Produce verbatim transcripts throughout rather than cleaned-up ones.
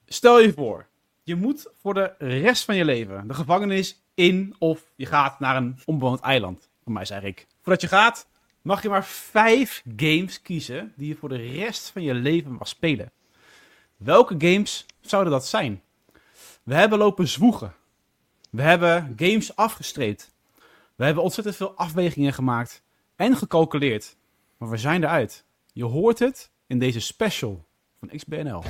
Stel je voor, je moet voor de rest van je leven de gevangenis in of je gaat naar een onbewoond eiland. Voor mij zei ik. Voordat je gaat, mag je maar vijf games kiezen die je voor de rest van je leven mag spelen. Welke games zouden dat zijn? We hebben lopen zwoegen. We hebben games afgestreept. We hebben ontzettend veel afwegingen gemaakt en gecalculeerd. Maar we zijn eruit. Je hoort het in deze special van X B N L.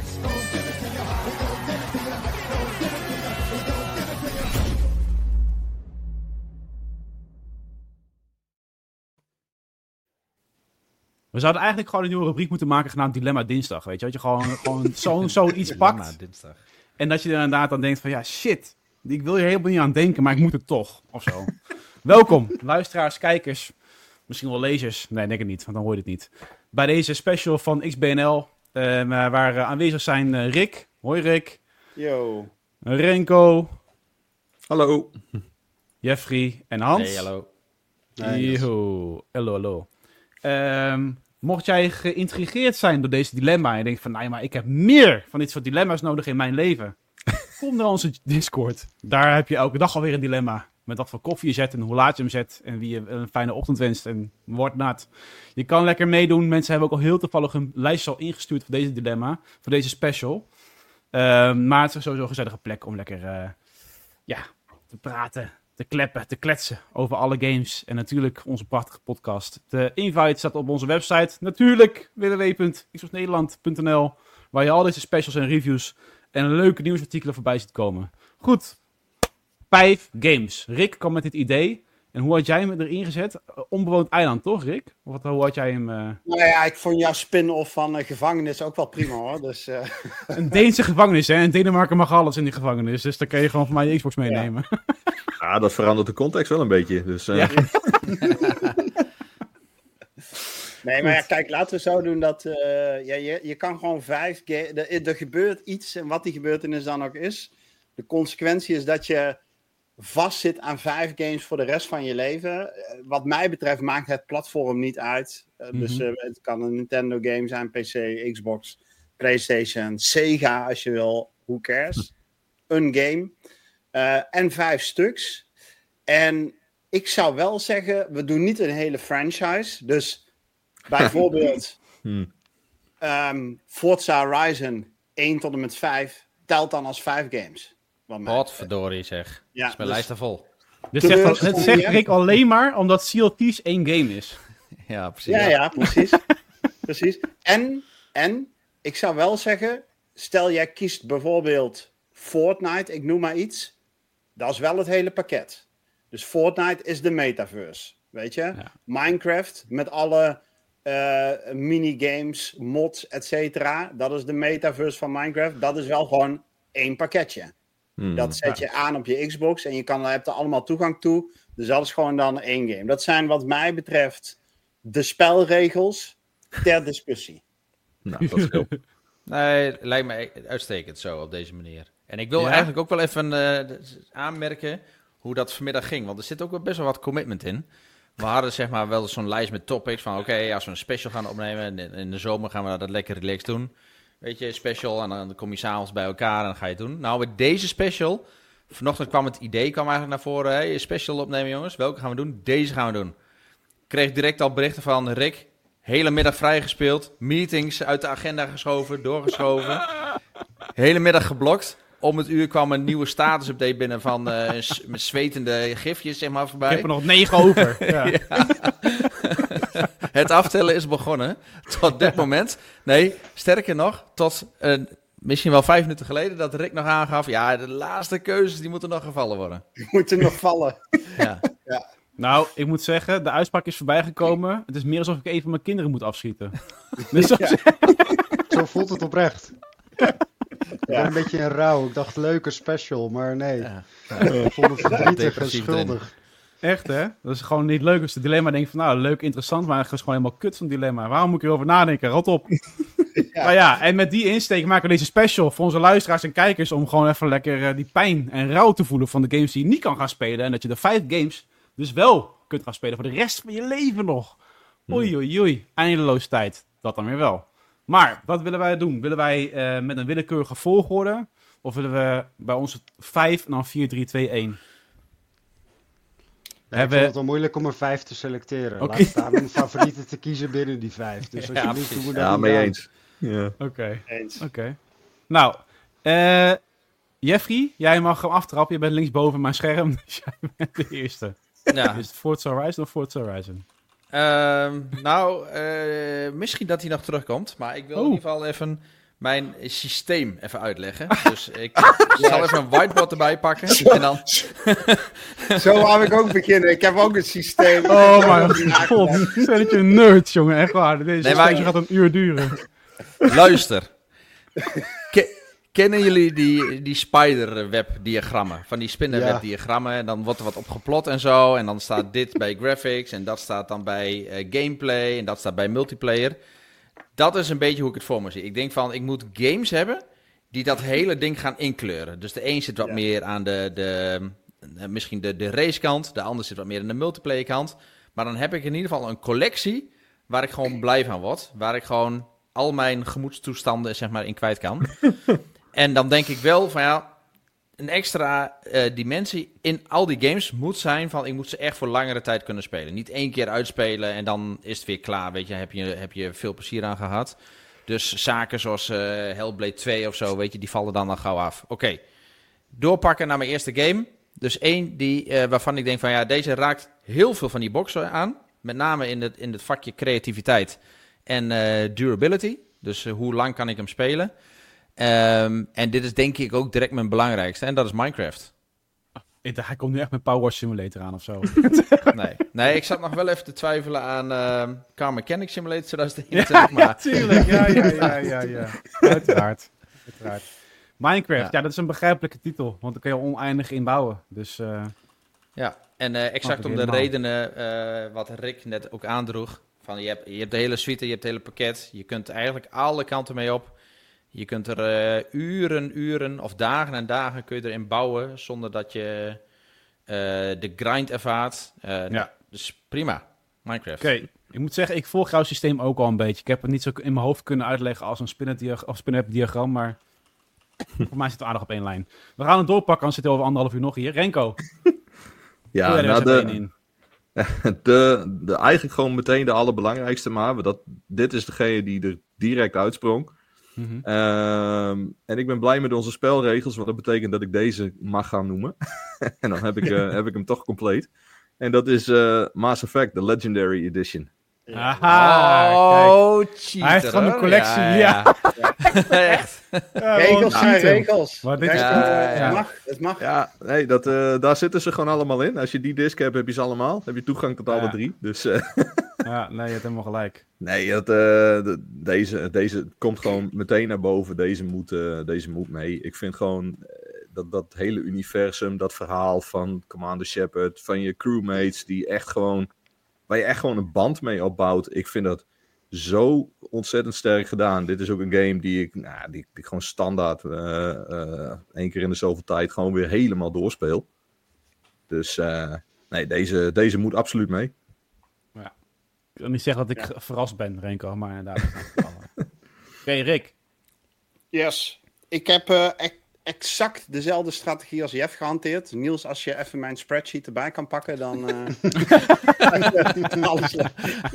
We zouden eigenlijk gewoon een nieuwe rubriek moeten maken genaamd Dilemma Dinsdag. Weet je, dat je gewoon, gewoon zo'n zo iets pakt. Dinsdag. En dat je er inderdaad dan denkt van ja, shit. Ik wil hier helemaal niet aan denken, maar ik moet het toch. Of zo. Welkom, luisteraars, kijkers. Misschien wel lezers. Nee, denk ik niet, want dan hoor je het niet. Bij deze special van X B N L. Uh, waar uh, aanwezig zijn uh, Rick. Hoi Rick. Yo. Renko. Hallo. Jeffrey en Hans. Hey, hallo. Yo. Hallo, hallo. Um, mocht jij geïntrigeerd zijn door deze dilemma en je denkt van, nou ja, maar ik heb meer van dit soort dilemma's nodig in mijn leven. Kom naar onze Discord. Daar heb je elke dag alweer een dilemma. Met wat voor koffie je zet en hoe laat je hem zet en wie je een fijne ochtend wenst en wordt nat. Je kan lekker meedoen. Mensen hebben ook al heel toevallig een lijstje al ingestuurd voor deze dilemma, voor deze special. Um, maar het is sowieso een gezellige plek om lekker uh, ja, te praten, te kleppen, te kletsen over alle games. En natuurlijk onze prachtige podcast. De invite staat op onze website. Natuurlijk w w w punt xbox nederland punt n l, waar je al deze specials en reviews en leuke nieuwsartikelen voorbij ziet komen. Goed. Vijf games. Rick kwam met dit idee. En hoe had jij hem erin gezet? Onbewoond eiland, toch, Rick? Of wat, hoe had jij hem... Uh... Nou ja, ik vond jouw spin-off van uh, gevangenis ook wel prima, hoor. Dus, uh... Een Deense gevangenis, hè? In Denemarken mag alles in die gevangenis. Dus dan kan je gewoon van mij je Xbox meenemen. Ja, ja, dat verandert de context wel een beetje. Dus, uh... ja. Nee, maar ja, kijk, laten we zo doen dat... Uh, ja, je, je kan gewoon vijf games... Er, er gebeurt iets, en wat die gebeurtenis dan ook is. De consequentie is dat je vastzit aan vijf games voor de rest van je leven. Uh, wat mij betreft maakt het platform niet uit. Uh, mm-hmm. Dus uh, het kan een Nintendo game zijn, P C, Xbox, PlayStation, Sega als je wil. Who cares? Een game. Uh, en vijf stuks. En ik zou wel zeggen, we doen niet een hele franchise. Dus bijvoorbeeld hmm. um, Forza Horizon één tot en met vijf telt dan als vijf games. Wat verdorie zeg. Ja, is mijn dus, lijst er vol. Dus zegt dat, het zegt Rick alleen maar omdat Sea of Thieves één game is. Ja, precies. Ja, ja, precies. precies. En, en, ik zou wel zeggen, stel jij kiest bijvoorbeeld Fortnite, ik noem maar iets. Dat is wel het hele pakket. Dus Fortnite is de metaverse, weet je. Ja. Minecraft met alle uh, minigames, mods, et cetera. Dat is de metaverse van Minecraft. Dat is wel gewoon één pakketje. Hmm, dat zet je ja. aan op je Xbox en je kan, hebt er allemaal toegang toe. Dus dat is gewoon dan één game. Dat zijn wat mij betreft de spelregels ter discussie. Nou, dat is heel... Nee, lijkt me uitstekend zo op deze manier. En ik wil ja? eigenlijk ook wel even uh, aanmerken hoe dat vanmiddag ging. Want er zit ook wel best wel wat commitment in. We hadden zeg maar wel zo'n lijst met topics van oké, okay, als we een special gaan opnemen in, in de zomer gaan we dat lekker relaxed doen. Weet je, special en dan kom je s'avonds bij elkaar en dan ga je het doen. Nou, bij deze special, vanochtend kwam het idee kwam eigenlijk naar voren. Hey, een special opnemen jongens, welke gaan we doen? Deze gaan we doen. Ik kreeg direct al berichten van Rick, hele middag vrijgespeeld, meetings uit de agenda geschoven, doorgeschoven. Hele middag geblokt. Om het uur kwam een nieuwe status-update binnen van uh, met zwetende gifjes zeg maar voorbij. Ik heb er nog negen over. Ja. Ja. Het aftellen is begonnen. Tot dit moment. Nee, sterker nog, tot uh, misschien wel vijf minuten geleden dat Rick nog aangaf. Ja, de laatste keuzes die moeten nog gevallen worden. Die moeten nog vallen. Ja. Ja. Nou, ik moet zeggen, de uitspraak is voorbij gekomen. Het is meer alsof ik even mijn kinderen moet afschieten. Dus ja. Zo voelt het oprecht. Ik ben ja. een beetje in rouw. Ik dacht leuke special, maar nee. Ja. Ja. Ik vond het verdrietig en schuldig. Echt, hè? Dat is gewoon niet leuk als het dilemma denkt van, nou, leuk, interessant, maar het is gewoon helemaal kut van dilemma. Waarom moet ik erover nadenken? Rot op. Ja. Maar ja, en met die insteek maken we deze special voor onze luisteraars en kijkers om gewoon even lekker uh, die pijn en rouw te voelen van de games die je niet kan gaan spelen. En dat je de vijf games dus wel kunt gaan spelen voor de rest van je leven nog. Oei, oei, oei. Eindeloos tijd. Dat dan weer wel. Maar, wat willen wij doen? Willen wij uh, met een willekeurige volgorde? Of willen we bij ons het vijf en dan vier, drie, twee, één? Ja, ik vind het wel moeilijk om er vijf te selecteren. Okay. Laat staan om favorieten te kiezen binnen die vijf. Dus als ja, je niet, ja, ja mee eens. Ja. Oké. Okay. Eens. Oké. Okay. Nou, uh, Jeffrey, jij mag hem aftrappen. Je bent linksboven mijn scherm, dus jij bent de eerste. Ja. Is het Forza Horizon of Forza Horizon? Um, nou, uh, misschien dat hij nog terugkomt. Maar ik wil oh. in ieder geval even mijn systeem even uitleggen. Dus ik zal even een whiteboard erbij pakken. Zo, en dan... zo wou ik ook beginnen. Ik heb ook een systeem. Oh mijn god. Zijn dat je een nerd, jongen. Echt waar. Deze nee, maar... gaat een uur duren. Luister. Ke- kennen jullie die, die spiderweb-diagrammen? Van die spinnenweb-diagrammen. En dan wordt er wat opgeplot en zo. En dan staat dit bij graphics. En dat staat dan bij uh, gameplay. En dat staat bij multiplayer. Dat is een beetje hoe ik het voor me zie. Ik denk van, ik moet games hebben die dat hele ding gaan inkleuren. Dus de een zit wat ja. meer aan de, de misschien de, de racekant. De ander zit wat meer aan de multiplayerkant. Maar dan heb ik in ieder geval een collectie waar ik gewoon blij van word. Waar ik gewoon al mijn gemoedstoestanden zeg maar in kwijt kan. En dan denk ik wel van ja, een extra uh, dimensie in al die games moet zijn van ik moet ze echt voor langere tijd kunnen spelen. Niet één keer uitspelen en dan is het weer klaar, weet je, heb je, heb je veel plezier aan gehad. Dus zaken zoals uh, Hellblade twee of zo, weet je, die vallen dan al gauw af. Oké, okay. Doorpakken naar mijn eerste game. Dus één die, uh, waarvan ik denk van ja, deze raakt heel veel van die boxen aan. Met name in het, in het vakje creativiteit en uh, durability. Dus uh, hoe lang kan ik hem spelen? Um, en dit is denk ik ook direct mijn belangrijkste. En dat is Minecraft. Ik dacht, hij komt nu echt met Power Wash Simulator aan of zo. nee. nee, ik zat nog wel even te twijfelen aan uh, Car Mechanic Simulator twintig eenentwintig. Ja, maar... ja, tuurlijk. Ja, ja, ja, ja, ja. Uiteraard. Uiteraard. Minecraft, ja. ja, dat is een begrijpelijke titel. Want daar kun je oneindig in bouwen. Dus, uh... Ja, en uh, exact om de helemaal. redenen uh, wat Rick net ook aandroeg. Van je, hebt, je hebt de hele suite, je hebt het hele pakket. Je kunt eigenlijk alle kanten mee op. Je kunt er uh, uren, uren of dagen en dagen kun je erin bouwen zonder dat je uh, de grind ervaart. Uh, ja. Dus prima, Minecraft. Oké, okay. Ik moet zeggen, ik volg jouw systeem ook al een beetje. Ik heb het niet zo in mijn hoofd kunnen uitleggen als een spinnenweb-diagram, maar voor mij zit het aardig op één lijn. We gaan het doorpakken, anders zit het over anderhalf uur nog hier. Renko. Ja, nou de, de, de, eigenlijk gewoon meteen de allerbelangrijkste maar. Dat, dit is degene die er direct uitsprong. Mm-hmm. Um, en ik ben blij met onze spelregels, want dat betekent dat ik deze mag gaan noemen. En dan heb ik, uh, heb ik hem toch compleet. En dat is uh, Mass Effect, de Legendary Edition. Aha, oh, cheater. Hij heeft gewoon een collectie, ja. ja. ja. Echt. Ja, regels zijn nou, regels. Maar dit is ja, ja, ja. Het mag, het mag. Ja, nee, dat, uh, daar zitten ze gewoon allemaal in. Als je die disc hebt, heb je ze allemaal. Dan heb je toegang tot alle ja. drie. Dus, uh... ja, nee, je hebt helemaal gelijk. Nee, dat, uh, de, deze, deze komt gewoon meteen naar boven. Deze moet, uh, deze moet mee. Ik vind gewoon uh, dat, dat hele universum, dat verhaal van Commander Shepard, van je crewmates, die echt gewoon, waar je echt gewoon een band mee opbouwt. Ik vind dat zo ontzettend sterk gedaan. Dit is ook een game die ik, nou, die, die ik gewoon standaard uh, uh, één keer in de zoveel tijd gewoon weer helemaal doorspeel. Dus uh, nee, deze, deze moet absoluut mee. Ja. Ik wil niet zeggen dat ik ja. verrast ben, Renko, maar inderdaad. Oké, okay, Rick. Yes. Ik heb uh, e- exact dezelfde strategie als Jeff gehanteerd. Niels, als je even mijn spreadsheet erbij kan pakken, dan... Uh... Alles nee,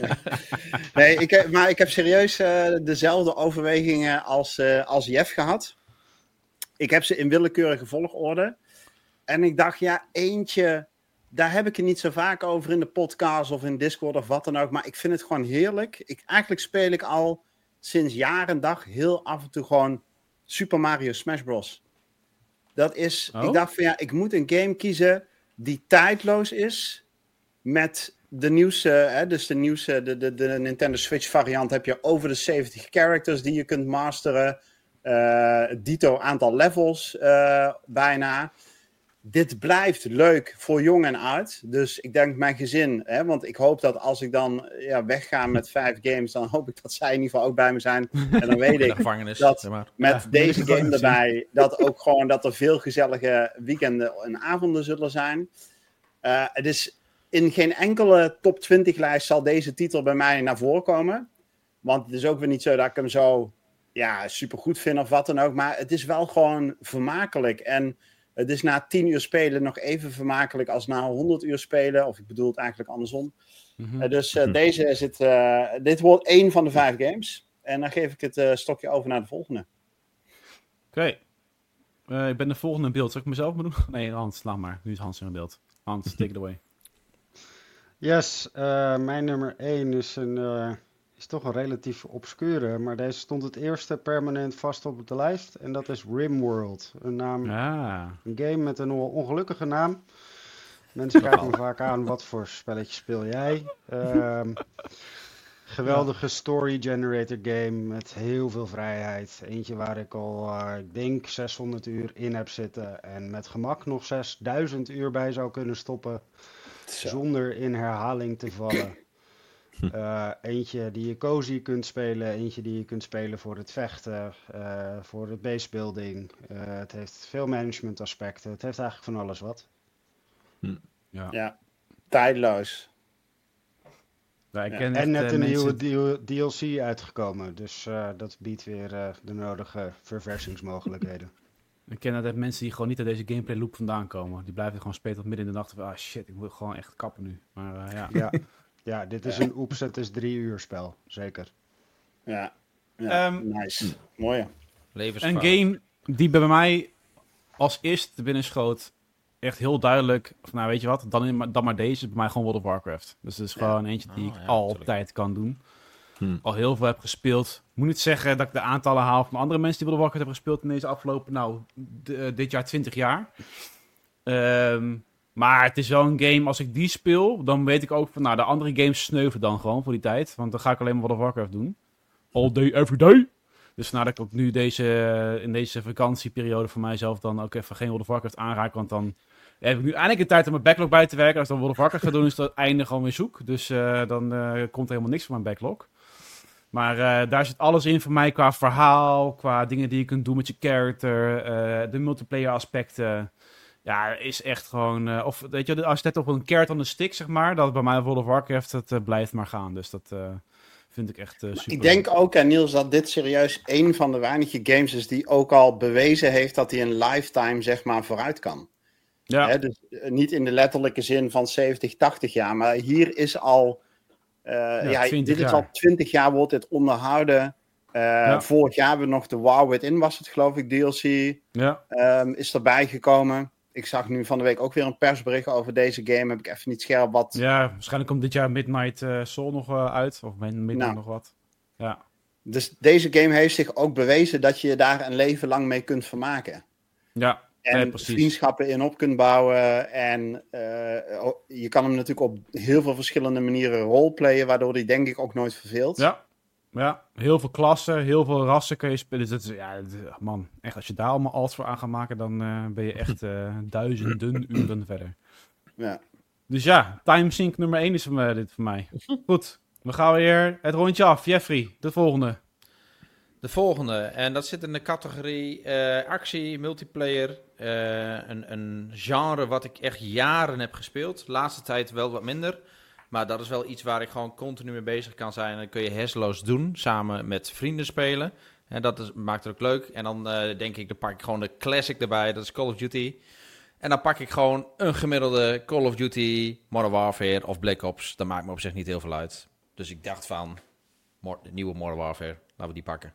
nee ik heb, maar ik heb serieus uh, dezelfde overwegingen als, uh, als Jeff gehad. Ik heb ze in willekeurige volgorde. En ik dacht, ja, eentje... Daar heb ik het niet zo vaak over in de podcast of in Discord of wat dan ook. Maar ik vind het gewoon heerlijk. Ik, eigenlijk speel ik al sinds jaar en dag heel af en toe gewoon Super Mario Smash Bros. Dat is... Oh? Ik dacht van ja, ik moet een game kiezen die tijdloos is. Met de nieuwste... Hè, dus de nieuwste... De, de, de Nintendo Switch variant heb je over de zeventig characters die je kunt masteren. Uh, dito aantal levels uh, bijna. Dit blijft leuk voor jong en oud. Dus ik denk mijn gezin, hè, want ik hoop dat als ik dan ja, wegga met vijf games, dan hoop ik dat zij in ieder geval ook bij me zijn. En dan weet ik gevangenis, dat zeg maar. met ja, deze game erbij, dat ook gewoon dat er veel gezellige weekenden en avonden zullen zijn. Uh, het is in geen enkele top twintig lijst zal deze titel bij mij naar voren komen. Want het is ook weer niet zo dat ik hem zo ja, supergoed vind of wat dan ook. Maar het is wel gewoon vermakelijk. En het is na tien uur spelen nog even vermakelijk als na honderd uur spelen. Of ik bedoel het eigenlijk andersom. Mm-hmm. Uh, dus uh, mm-hmm. deze is het, uh, dit wordt één van de vijf games. En dan geef ik het uh, stokje over naar de volgende. Oké. Okay. Uh, ik ben de volgende in beeld. Zal ik mezelf maar doen? Nee, Hans, laat maar. Nu is Hans in beeld. Hans, take it away. Yes, uh, mijn nummer één is, een, uh, is toch een relatief obscure. Maar deze stond het eerste permanent vast op de lijst. En dat is Rimworld. Een, naam, ah. een game met een ongelukkige naam. Mensen kijken me vaak aan, wat voor spelletje speel jij? Um, geweldige story generator game met heel veel vrijheid. Eentje waar ik al, uh, ik denk, zeshonderd uur in heb zitten. En met gemak nog zesduizend uur bij zou kunnen stoppen. Zo. Zonder in herhaling te vallen. Uh, eentje die je cozy kunt spelen. Eentje die je kunt spelen voor het vechten. Uh, voor het basebuilding. Uh, het heeft veel management aspecten. Het heeft eigenlijk van alles wat. Hm. Ja. ja, tijdloos. Ja, ik ken ja. En net uh, een mensen... nieuwe D L C uitgekomen. Dus uh, dat biedt weer uh, de nodige verversingsmogelijkheden. Ik ken dat mensen die gewoon niet uit deze gameplay loop vandaan komen. Die blijven gewoon spelen tot midden in de nacht. Ah shit, ik moet gewoon echt kappen nu. Maar uh, ja. ja. Ja, dit is ja. een oeps, het is drie uur spel. Zeker. Ja, ja. Um, nice. Mooi. Een game die bij mij als eerste binnen schoot. Echt heel duidelijk. Of, nou, weet je wat? Dan, dan maar deze. Bij mij gewoon World of Warcraft. Dus het is ja. gewoon eentje die oh, ik ja, altijd natuurlijk. kan doen. Hmm. Al heel veel heb gespeeld. Moet niet zeggen dat ik de aantallen haal van andere mensen die World of Warcraft hebben gespeeld in deze afgelopen, nou, d- dit jaar twintig jaar. Um, maar het is wel een game, als ik die speel, dan weet ik ook van, nou, de andere games sneuven dan gewoon voor die tijd. Want dan ga ik alleen maar World of Warcraft doen. All day, every day. Dus nadat ik ook nu deze, in deze vakantieperiode voor mijzelf dan ook even geen World of Warcraft aanraak. Want dan heb ik nu eindelijk een tijd om mijn backlog bij te werken. Als ik dan World of Warcraft ga doen, is dat einde gewoon weer zoek. Dus uh, dan uh, komt er helemaal niks van mijn backlog. Maar uh, daar zit alles in voor mij qua verhaal, qua dingen die je kunt doen met je character, uh, de multiplayer aspecten. Ja, is echt gewoon, uh, of weet je, als je net op een carrot on the stick, zeg maar, dat bij mij World of Warcraft, het uh, blijft maar gaan. Dus dat uh, vind ik echt uh, super. Ik denk ook, en Niels, dat dit serieus een van de weinige games is die ook al bewezen heeft dat hij een lifetime, zeg maar, vooruit kan. Ja. Hè, dus uh, niet in de letterlijke zin van zeventig, tachtig jaar, maar hier is al... Uh, ja, ja, dit jaar. is al twintig jaar wordt dit onderhouden. Uh, ja. Vorig jaar hebben we nog de WoW Within, was het geloof ik, D L C. Ja. Um, is erbij gekomen. Ik zag nu van de week ook weer een persbericht over deze game. Heb ik even niet scherp wat... Ja, waarschijnlijk komt dit jaar Midnight uh, Soul nog uh, uit. Of Midnight nou. nog wat. Ja. Dus deze game heeft zich ook bewezen dat je daar een leven lang mee kunt vermaken. Ja. En nee, vriendschappen in op kunt bouwen. En uh, je kan hem natuurlijk op heel veel verschillende manieren roleplayen, waardoor hij denk ik ook nooit verveelt. Ja, ja. Heel veel klassen, heel veel rassen kun je spelen. Dus dat is, ja, man, echt, als je daar allemaal alt voor aan gaat maken, dan uh, ben je echt uh, duizenden uren verder. Ja. Dus ja, timesync nummer één is uh, dit voor mij. Goed, we gaan weer het rondje af. Jeffrey, de volgende. De volgende, en dat zit in de categorie uh, actie, multiplayer, uh, een, een genre wat ik echt jaren heb gespeeld. De laatste tijd wel wat minder, maar dat is wel iets waar ik gewoon continu mee bezig kan zijn. En dan kun je hersenloos doen, samen met vrienden spelen. En dat is, maakt het ook leuk. En dan uh, denk ik, dan pak ik gewoon de classic erbij, dat is Call of Duty. En dan pak ik gewoon een gemiddelde Call of Duty, Modern Warfare of Black Ops. Dat maakt me op zich niet heel veel uit. Dus ik dacht van, de nieuwe Modern Warfare, laten we die pakken.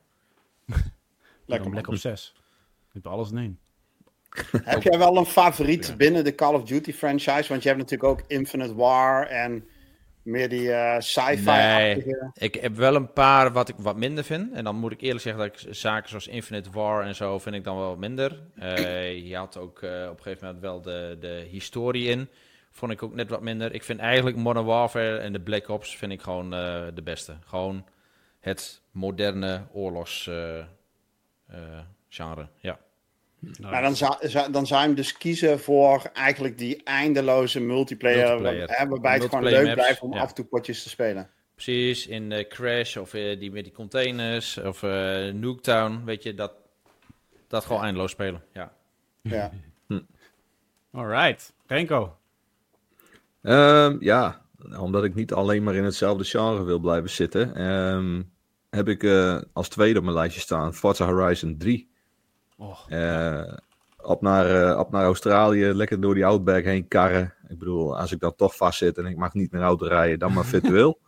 Lekker Black Ops zes. Je hebt alles in één. Heb jij wel een favoriet ja. binnen de Call of Duty franchise? Want je hebt natuurlijk ook Infinite War en meer die uh, sci-fi-achtige... Nee, ik heb wel een paar wat ik wat minder vind. En dan moet ik eerlijk zeggen dat ik zaken zoals Infinite War en zo vind ik dan wel minder. Uh, je had ook uh, op een gegeven moment wel de, de historie in. Vond ik ook net wat minder. Ik vind eigenlijk Modern Warfare en de Black Ops vind ik gewoon uh, de beste. Gewoon het moderne oorlogs uh, uh, genre, ja. Nice. Maar dan zou, zou, dan zou je hem dus kiezen voor eigenlijk die eindeloze multiplayer, multiplayer. Waar, waarbij het gewoon leuk maps, blijft om ja. af en toe potjes te spelen. Precies, in uh, Crash of uh, die met die containers of uh, Nuketown, weet je, dat, dat gewoon eindeloos spelen, ja. Ja. hm. Alright, Renko. Um, ja, omdat ik niet alleen maar in hetzelfde genre wil blijven zitten. Um, heb ik uh, als tweede op mijn lijstje staan Forza Horizon drie. Oh, uh, ja. op, naar, uh, op naar Australië, lekker door die Outback heen karren. Ik bedoel, als ik dan toch vast zit en ik mag niet meer auto rijden, dan maar virtueel.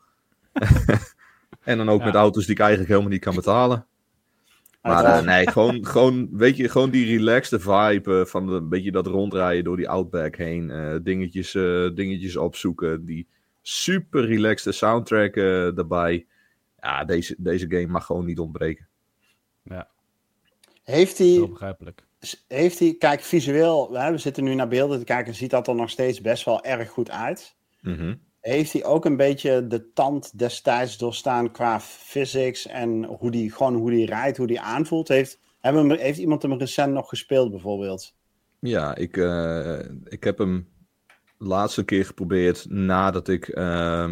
En dan ook ja. met auto's die ik eigenlijk helemaal niet kan betalen. Maar uh, nee, gewoon, gewoon, weet je, gewoon die relaxed vibe uh, van de, een beetje dat rondrijden door die Outback heen. Uh, dingetjes, uh, dingetjes opzoeken. Die super relaxed soundtrack uh, daarbij. Ja, deze, deze game mag gewoon niet ontbreken. Ja. Heeft hij... Heel begrijpelijk. Heeft hij... Kijk, visueel, we zitten nu naar beelden te kijken en ziet dat er nog steeds best wel erg goed uit. Mm-hmm. Heeft hij ook een beetje de tand destijds doorstaan qua physics en hoe die, gewoon hoe die rijdt, hoe die aanvoelt? Heeft, hebben, heeft iemand hem recent nog gespeeld bijvoorbeeld? Ja, ik, uh, ik heb hem de laatste keer geprobeerd nadat ik uh,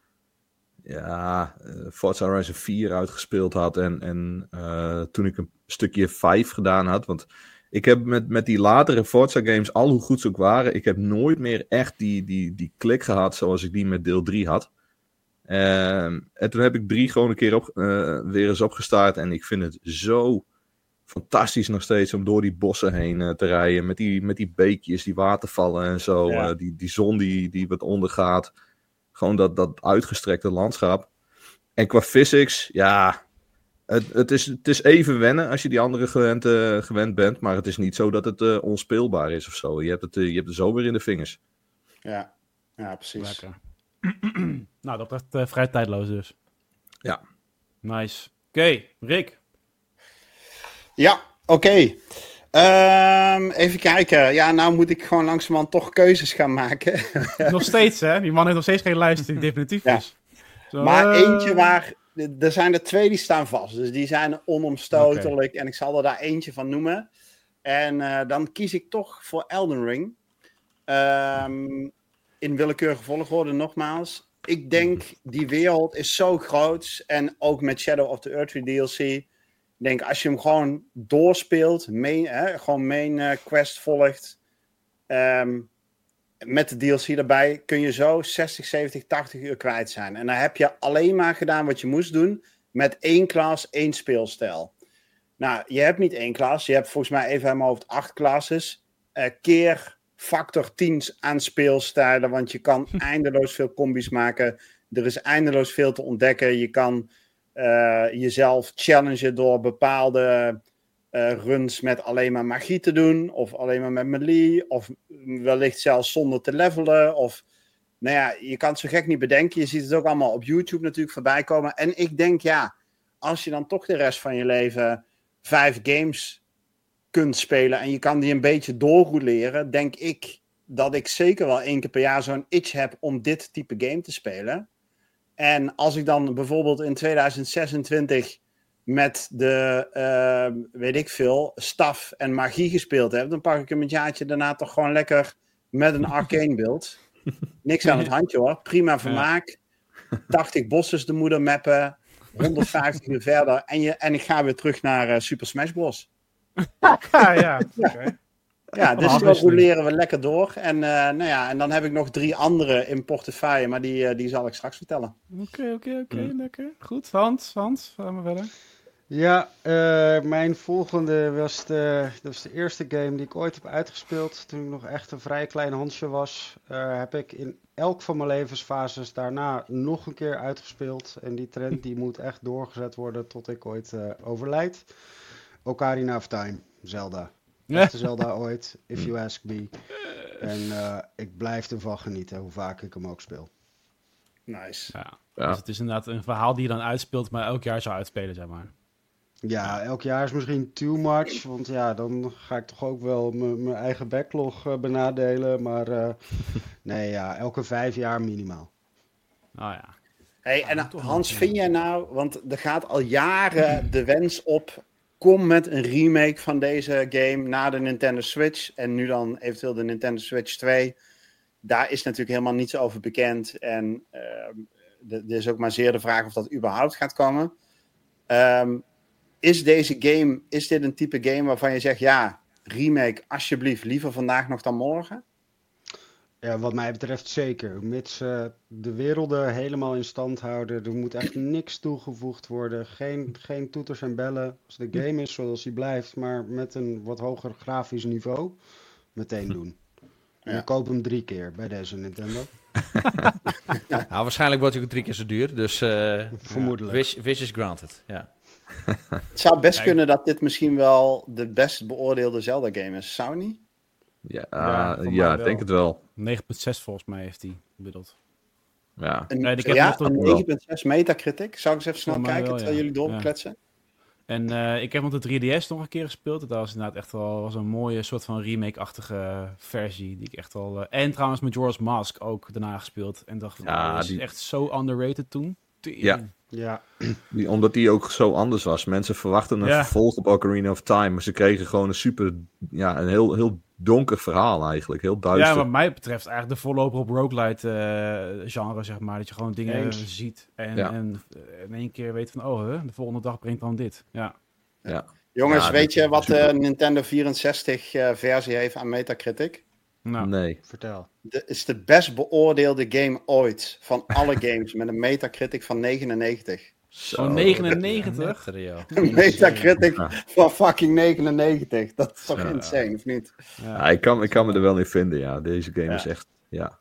ja, Forza Horizon vier uitgespeeld had en, en uh, toen ik een stukje vijf gedaan had. Want ik heb met, met die latere Forza games, al hoe goed ze ook waren, ik heb nooit meer echt die, die, die klik gehad zoals ik die met deel drie had. Uh, en toen heb ik drie gewoon een keer op, uh, weer eens opgestart en ik vind het zo fantastisch nog steeds om door die bossen heen uh, te rijden. Met die, met die beekjes, die watervallen en zo. Ja. Uh, die, die zon die, die wat ondergaat. Gewoon dat, dat uitgestrekte landschap. En qua physics, ja... Het, het, is, het is even wennen als je die andere gewend, uh, gewend bent. Maar het is niet zo dat het uh, onspeelbaar is of zo. Je hebt het, uh, je hebt het zo weer in de vingers. Ja, ja precies. Lekker. Nou, dat werd uh, vrij tijdloos dus. Ja. Nice. Oké, okay, Rick. Ja, oké. Okay. Um, even kijken. Ja, nou moet ik gewoon langzamerhand toch keuzes gaan maken. Nog steeds, hè? Die man heeft nog steeds geen lijst die definitief ja. is. Zo, maar uh... eentje waar... Er zijn er twee die staan vast. Dus die zijn onomstotelijk. Okay. En ik zal er daar eentje van noemen. En uh, dan kies ik toch voor Elden Ring. Um, in willekeurige volgorde nogmaals. Ik denk, die wereld is zo groot. En ook met Shadow of the Erdtree D L C... Ik denk, als je hem gewoon doorspeelt, main, hè, gewoon main uh, quest volgt, um, met de D L C erbij, kun je zo zestig, zeventig, tachtig uur kwijt zijn. En dan heb je alleen maar gedaan wat je moest doen, met één klas, één speelstijl. Nou, je hebt niet één klas, je hebt volgens mij even in mijn hoofd acht klasses, uh, keer factor tien aan speelstijlen, want je kan eindeloos veel combis maken, er is eindeloos veel te ontdekken, je kan... Uh, jezelf challengen door bepaalde uh, runs met alleen maar magie te doen. Of alleen maar met melee. Of wellicht zelfs zonder te levelen. Of, nou ja, je kan het zo gek niet bedenken. Je ziet het ook allemaal op YouTube natuurlijk voorbij komen. En ik denk, ja, als je dan toch de rest van je leven vijf games kunt spelen. En je kan die een beetje doorrouleren. Denk ik dat ik zeker wel één keer per jaar zo'n itch heb om dit type game te spelen. En als ik dan bijvoorbeeld in tweeduizend zesentwintig met de, uh, weet ik veel, staf en magie gespeeld heb, dan pak ik hem een jaartje daarna toch gewoon lekker met een arcane beeld. Niks aan het handje hoor. Prima vermaak. tachtig bosses de moeder mappen. honderdvijftig uur verder. En, je, en ik ga weer terug naar uh, Super Smash Bros. ja, ja. Okay. Ja, dus zo roleren we lekker door. En, uh, nou ja, en dan heb ik nog drie andere in portefeuille, maar die, uh, die zal ik straks vertellen. Oké, oké, oké. Lekker. Goed, Hans, Hans, gaan we verder. Ja, uh, mijn volgende was de, dat was de eerste game die ik ooit heb uitgespeeld. Toen ik nog echt een vrij klein Hansje was. Uh, heb ik in elk van mijn levensfases daarna nog een keer uitgespeeld. En die trend die moet echt doorgezet worden tot ik ooit uh, overlijd. Ocarina of Time, Zelda. Beste Zelda ooit, if you ask me. En uh, ik blijf ervan genieten, hoe vaak ik hem ook speel. Nice. Ja, ja. Dus het is inderdaad een verhaal die je dan uitspeelt, maar elk jaar zou uitspelen, zeg maar. Ja, elk jaar is misschien too much, want ja, dan ga ik toch ook wel mijn eigen backlog uh, benadelen. Maar uh, nee, ja, elke vijf jaar minimaal. Oh ja. Hey, en Hans, vind jij nou, want er gaat al jaren de wens op... Kom met een remake van deze game na de Nintendo Switch. En nu dan eventueel de Nintendo Switch twee. Daar is natuurlijk helemaal niets over bekend. En uh, er is ook maar zeer de vraag of dat überhaupt gaat komen. Um, is deze game, is dit een type game waarvan je zegt... Ja, remake alsjeblieft, liever vandaag nog dan morgen? Ja, wat mij betreft zeker. Mits uh, de werelden helemaal in stand houden. Er moet echt niks toegevoegd worden. Geen, geen toeters en bellen. Als de game is zoals die blijft, maar met een wat hoger grafisch niveau, meteen doen. En Ja. ik koop hem drie keer bij deze Nintendo. Nou, waarschijnlijk wordt hij ook drie keer zo duur. Dus uh, Vermoedelijk. wish, wish is granted. Ja. Het zou best Kijk. kunnen dat dit misschien wel de best beoordeelde Zelda-game is. Zou niet? Ja, Ja, uh, voor ja mij ik wel. denk het wel. negen komma zes volgens mij heeft hij gemiddeld. Ja. Een, Nee, ik heb ja, nog tot- een negen komma zes Metacritic. Zou ik eens even snel Voor mij kijken wel, terwijl ja. jullie doorkletsen? En uh, ik heb op de drie D S nog een keer gespeeld. Dat was inderdaad echt wel was een mooie soort van remake-achtige versie. Die ik echt wel. Uh, en trouwens Majora's Mask ook daarna gespeeld. En dacht, Ja, oh, dat is die- echt zo underrated toen. Ja. Ja, Die, omdat die ook zo anders was. Mensen verwachten een Ja. vervolg op Ocarina of Time. Maar ze kregen gewoon een super... Ja, een heel, heel donker verhaal eigenlijk. Heel duister. Ja, wat mij betreft eigenlijk de voorloper op roguelite uh, genre, zeg maar. Dat je gewoon dingen Eens. ziet en, Ja. en uh, in één keer weet van, oh, huh, de volgende dag brengt dan dit. Ja. Ja. Jongens, Ja, weet dit je is wat super. de Nintendo vierenzestig uh, versie heeft aan Metacritic? Nou, Nee. vertel. Het is de best beoordeelde game ooit van alle games met een Metacritic van negenennegentig. Zo. zo'n negenennegentig. Netter, joh. Een Metacritic Ja. van fucking negenennegentig. Dat is toch Ja. insane, of niet? Ja. Ja, ik, kan, ik kan me er wel in vinden, ja. Deze game Ja. is echt... Ja.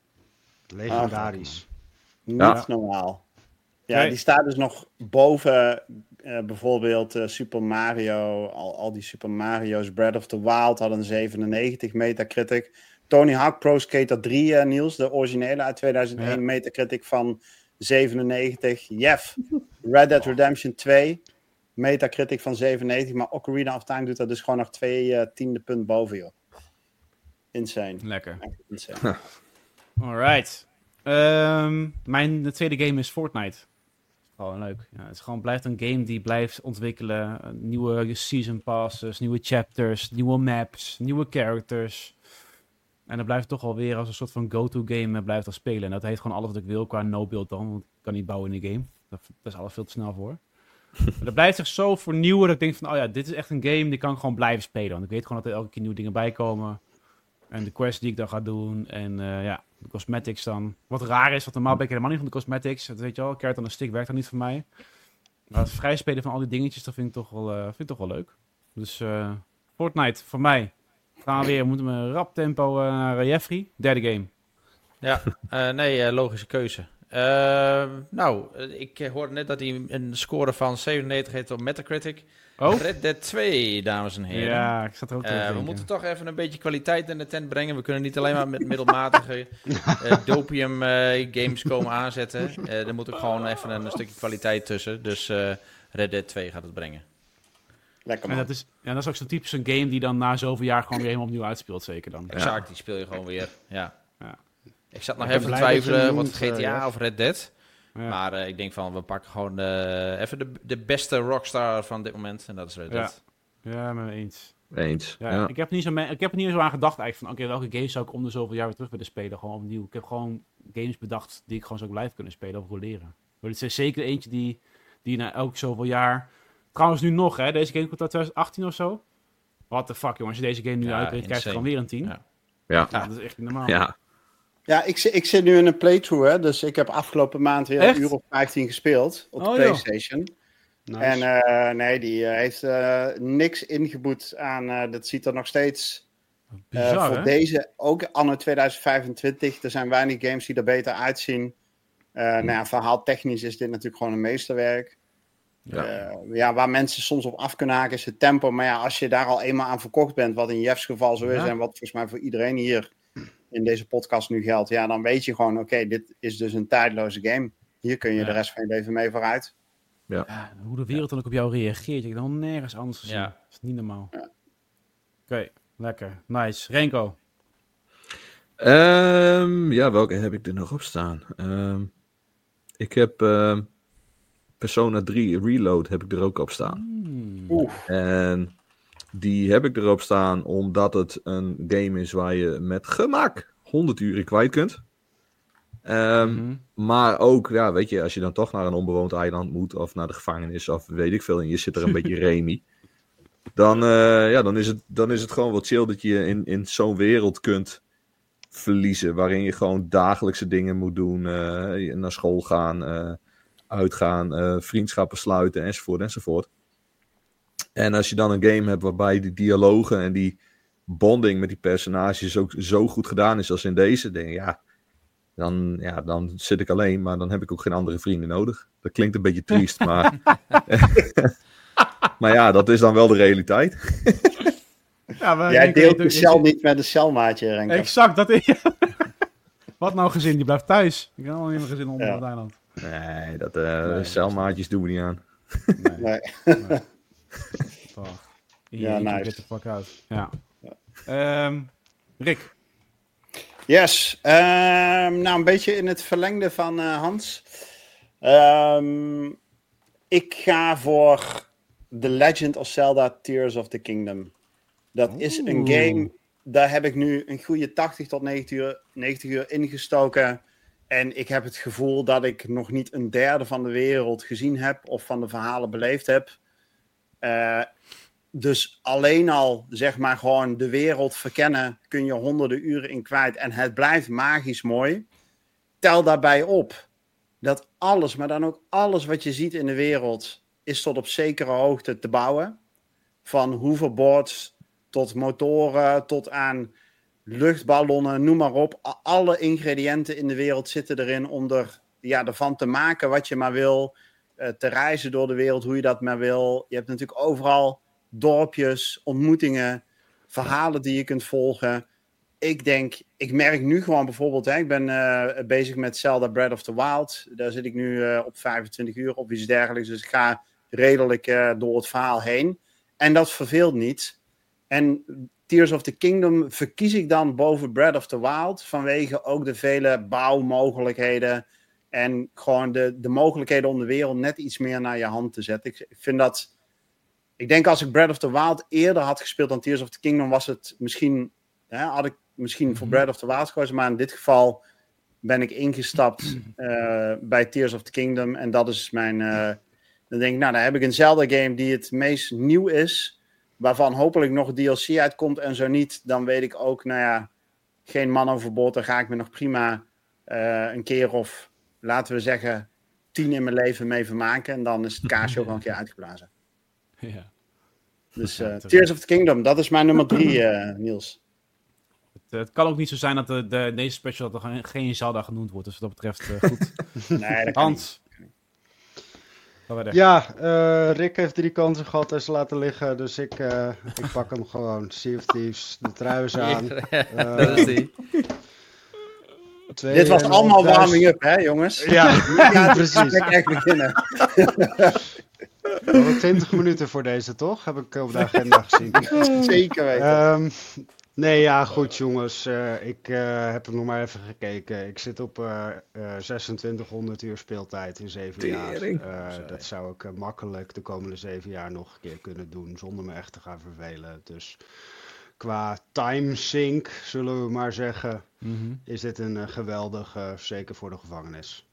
Legendarisch. Niet Ja. normaal. Ja, Nee. die staat dus nog boven uh, bijvoorbeeld uh, Super Mario. Al, al die Super Mario's. Breath of the Wild had een zevenennegentig Metacritic. Tony Hawk Pro Skater drie, uh, Niels, de originele uit tweeduizend één, Ja. Metacritic van zevenennegentig. Jeff, Red Dead Redemption twee, Metacritic van zevenennegentig. Maar Ocarina of Time doet dat dus gewoon nog twee uh, tiende punt boven, joh. Insane. Lekker. Echt insane. Alright. Um, mijn de tweede game is Fortnite. Gewoon leuk. Ja, het is gewoon, blijft een game die blijft ontwikkelen. Uh, nieuwe season passes, nieuwe chapters, nieuwe maps, nieuwe characters. En dat blijft toch wel weer als een soort van go-to game uh, blijft dat spelen. En dat heeft gewoon alles wat ik wil qua no-build dan. Want ik kan niet bouwen in de game. Dat, dat is alles veel te snel voor. Maar dat blijft zich zo vernieuwen dat ik denk van, oh ja, dit is echt een game die kan ik gewoon blijven spelen. Want ik weet gewoon dat er elke keer nieuwe dingen bij komen. En de quest die ik dan ga doen. En uh, ja, de cosmetics dan. Wat raar is, want normaal ben ik helemaal niet van de cosmetics. Dat weet je wel, carrot aan een stick werkt dan niet voor mij. Maar het vrij spelen van al die dingetjes, dat vind ik toch wel, uh, vind ik toch wel leuk. Dus uh, Fortnite, voor mij. Gaan we weer, we moeten een rap tempo uh, naar Jeffrey. Derde game. Ja, uh, nee, uh, logische keuze. Uh, nou, ik hoorde net dat hij een score van zevenennegentig heeft op Metacritic. Oh? Red Dead twee, dames en heren. Ja, ik zat er ook te Uh, we denken. moeten toch even een beetje kwaliteit in de tent brengen. We kunnen niet alleen maar met middelmatige uh, dopium uh, games komen aanzetten. Uh, er moet ook gewoon even een stukje kwaliteit tussen. Dus uh, Red Dead twee gaat het brengen. Lekker En man. dat is, ja, dat is ook zo'n typisch een game die dan na zoveel jaar gewoon weer helemaal opnieuw uitspeelt, zeker dan. Exact, die speel je gewoon weer. Ja. Ja. Ik zat nog Ik ben even te blij dat je twijfelen hem wat noemt, G T A uh, of Red Dead. Ja. Maar uh, ik denk van, we pakken gewoon uh, even de, de beste rockstar van dit moment. En dat is Red Dead. Ja, met me eens. Eens. Ja, Ja. Ik, heb niet zo me- ik heb er niet zo aan gedacht eigenlijk van, oké, welke games zou ik om de zoveel jaar weer terug willen spelen? Gewoon opnieuw. Ik heb gewoon games bedacht die ik gewoon zou blijven kunnen spelen of roleren. Maar dit is zeker eentje die, die na elk zoveel jaar... Trouwens nu nog, hè. Deze game komt uit twintig achttien of zo. What the fuck, jongen. Als je deze game nu Ja, uitbreekt, krijg je insane. gewoon weer een tien. Ja. Ja. Ja, dat is echt niet normaal. Ja. Ja, ik, zit- ik zit nu in een playthrough, hè, dus ik heb afgelopen maand weer Echt? een uur of vijftien gespeeld op de Oh, joh. PlayStation. Nice. En uh, nee, die uh, heeft uh, niks ingeboet aan, uh, dat ziet er nog steeds uh, Bizar, voor hè? deze, ook anno tweeduizend vijfentwintig, er zijn weinig games die er beter uitzien. Uh, nou ja, verhaaltechnisch is dit natuurlijk gewoon een meesterwerk. Ja. Ja. Uh, ja, waar mensen soms op af kunnen haken is het tempo. Maar ja, als je daar al eenmaal aan verkocht bent, wat in Jeff's geval zo is, Ja. en wat volgens mij voor iedereen hier in deze podcast nu geldt, ja, dan weet je gewoon, oké, okay, dit is dus een tijdloze game. Hier kun je Ja. de rest van je leven mee vooruit. Ja, hoe de wereld dan ook op jou reageert. Ik heb nog nergens anders gezien. Ja. Dat is niet normaal. Ja. Oké, okay, lekker. Nice. Renko. Um, ja, welke heb ik er nog op staan? Um, ik heb um, Persona drie Reload heb ik er ook op staan. Hmm. Oeh. En die heb ik erop staan omdat het een game is waar je met gemak honderd uur in kwijt kunt. Um, Mhm. Maar ook, ja, weet je, als je dan toch naar een onbewoond eiland moet of naar de gevangenis of weet ik veel en je zit er een beetje remi. Dan, uh, ja, dan, is het, dan is het gewoon wat chill dat je in, in zo'n wereld kunt verliezen. Waarin je gewoon dagelijkse dingen moet doen. Uh, naar school gaan, uh, uitgaan, uh, vriendschappen sluiten enzovoort enzovoort. En als je dan een game hebt waarbij die dialogen en die bonding met die personages ook zo goed gedaan is als in deze, denk ik, ja, dan, ja, dan zit ik alleen, maar dan heb ik ook geen andere vrienden nodig. Dat klinkt een beetje triest, maar... maar ja, dat is dan wel de realiteit. Ja, maar jij deelt de cel niet met een celmaatje, Renko. Exact, dat is... Wat nou gezin? Die blijft thuis. Ik kan al niet meer gezin onder ja. het eiland. Nee, dat uh, nee, celmaatjes doen we niet aan. Nee. nee. nee. Oh. Ja, nice. Get the fuck out. Ja. ja. Um, Rick. Yes. Um, nou, een beetje in het verlengde van uh, Hans. Um, ik ga voor The Legend of Zelda Tears of the Kingdom. Dat Oeh. is een game, daar heb ik nu een goede tachtig tot negentig uur, negentig uur ingestoken. En ik heb het gevoel dat ik nog niet een derde van de wereld gezien heb of van de verhalen beleefd heb. Uh, dus alleen al, zeg maar, gewoon de wereld verkennen kun je honderden uren in kwijt. En het blijft magisch mooi. Tel daarbij op dat alles, maar dan ook alles wat je ziet in de wereld, is tot op zekere hoogte te bouwen. Van hoverboards tot motoren, tot aan luchtballonnen, noem maar op. Alle ingrediënten in de wereld zitten erin om er, ja, ervan te maken wat je maar wil. Uh, te reizen door de wereld, hoe je dat maar wil. Je hebt natuurlijk overal dorpjes, ontmoetingen, verhalen die je kunt volgen. Ik denk, ik merk nu gewoon bijvoorbeeld, hè, ik ben uh, bezig met Zelda Breath of the Wild. Daar zit ik nu uh, op vijfentwintig uur of iets dergelijks. Dus ik ga redelijk uh, door het verhaal heen. En dat verveelt niet. En Tears of the Kingdom verkies ik dan boven Breath of the Wild. Vanwege ook de vele bouwmogelijkheden. En gewoon de, de mogelijkheden om de wereld net iets meer naar je hand te zetten. Ik, ik vind dat... Ik denk als ik Breath of the Wild eerder had gespeeld dan Tears of the Kingdom, was het misschien... Hè, had ik misschien mm-hmm. voor Breath of the Wild gekozen. Maar in dit geval ben ik ingestapt uh, bij Tears of the Kingdom. En dat is mijn... Uh, dan denk ik, nou, dan heb ik een Zelda-game die het meest nieuw is. Waarvan hopelijk nog D L C uitkomt. En zo niet, dan weet ik ook, nou ja, geen man overboord. Dan ga ik me nog prima uh, een keer of, laten we zeggen, tien in mijn leven mee vermaken. En dan is het kaarsje ook al een keer uitgeblazen. Ja. Dus uh, Tears of the Kingdom, dat is mijn nummer drie, uh, Niels. Het, het kan ook niet zo zijn dat de, de, deze special dat er geen Zelda genoemd wordt. Dus wat dat betreft uh, goed. Nee, dat Hans. Ja, uh, Rick heeft drie kansen gehad en ze laten liggen, dus ik, uh, ik pak hem gewoon. Sea of Thieves, de truis aan. Uh, dat is die. Twee Dit was allemaal warming up, hè jongens? Ja, ja precies. Ik echt beginnen. Al twintig minuten voor deze, toch? Heb ik op de agenda gezien. Zeker weten. Um, Nee, ja, goed jongens. Uh, ik uh, heb er nog maar even gekeken. Ik zit op uh, uh, zesentwintighonderd uur speeltijd in zeven jaar. Uh, dat zou ik uh, makkelijk de komende zeven jaar nog een keer kunnen doen, zonder me echt te gaan vervelen. Dus qua time sink, zullen we maar zeggen, mm-hmm. is dit een uh, geweldig, uh, zeker voor de gevangenis.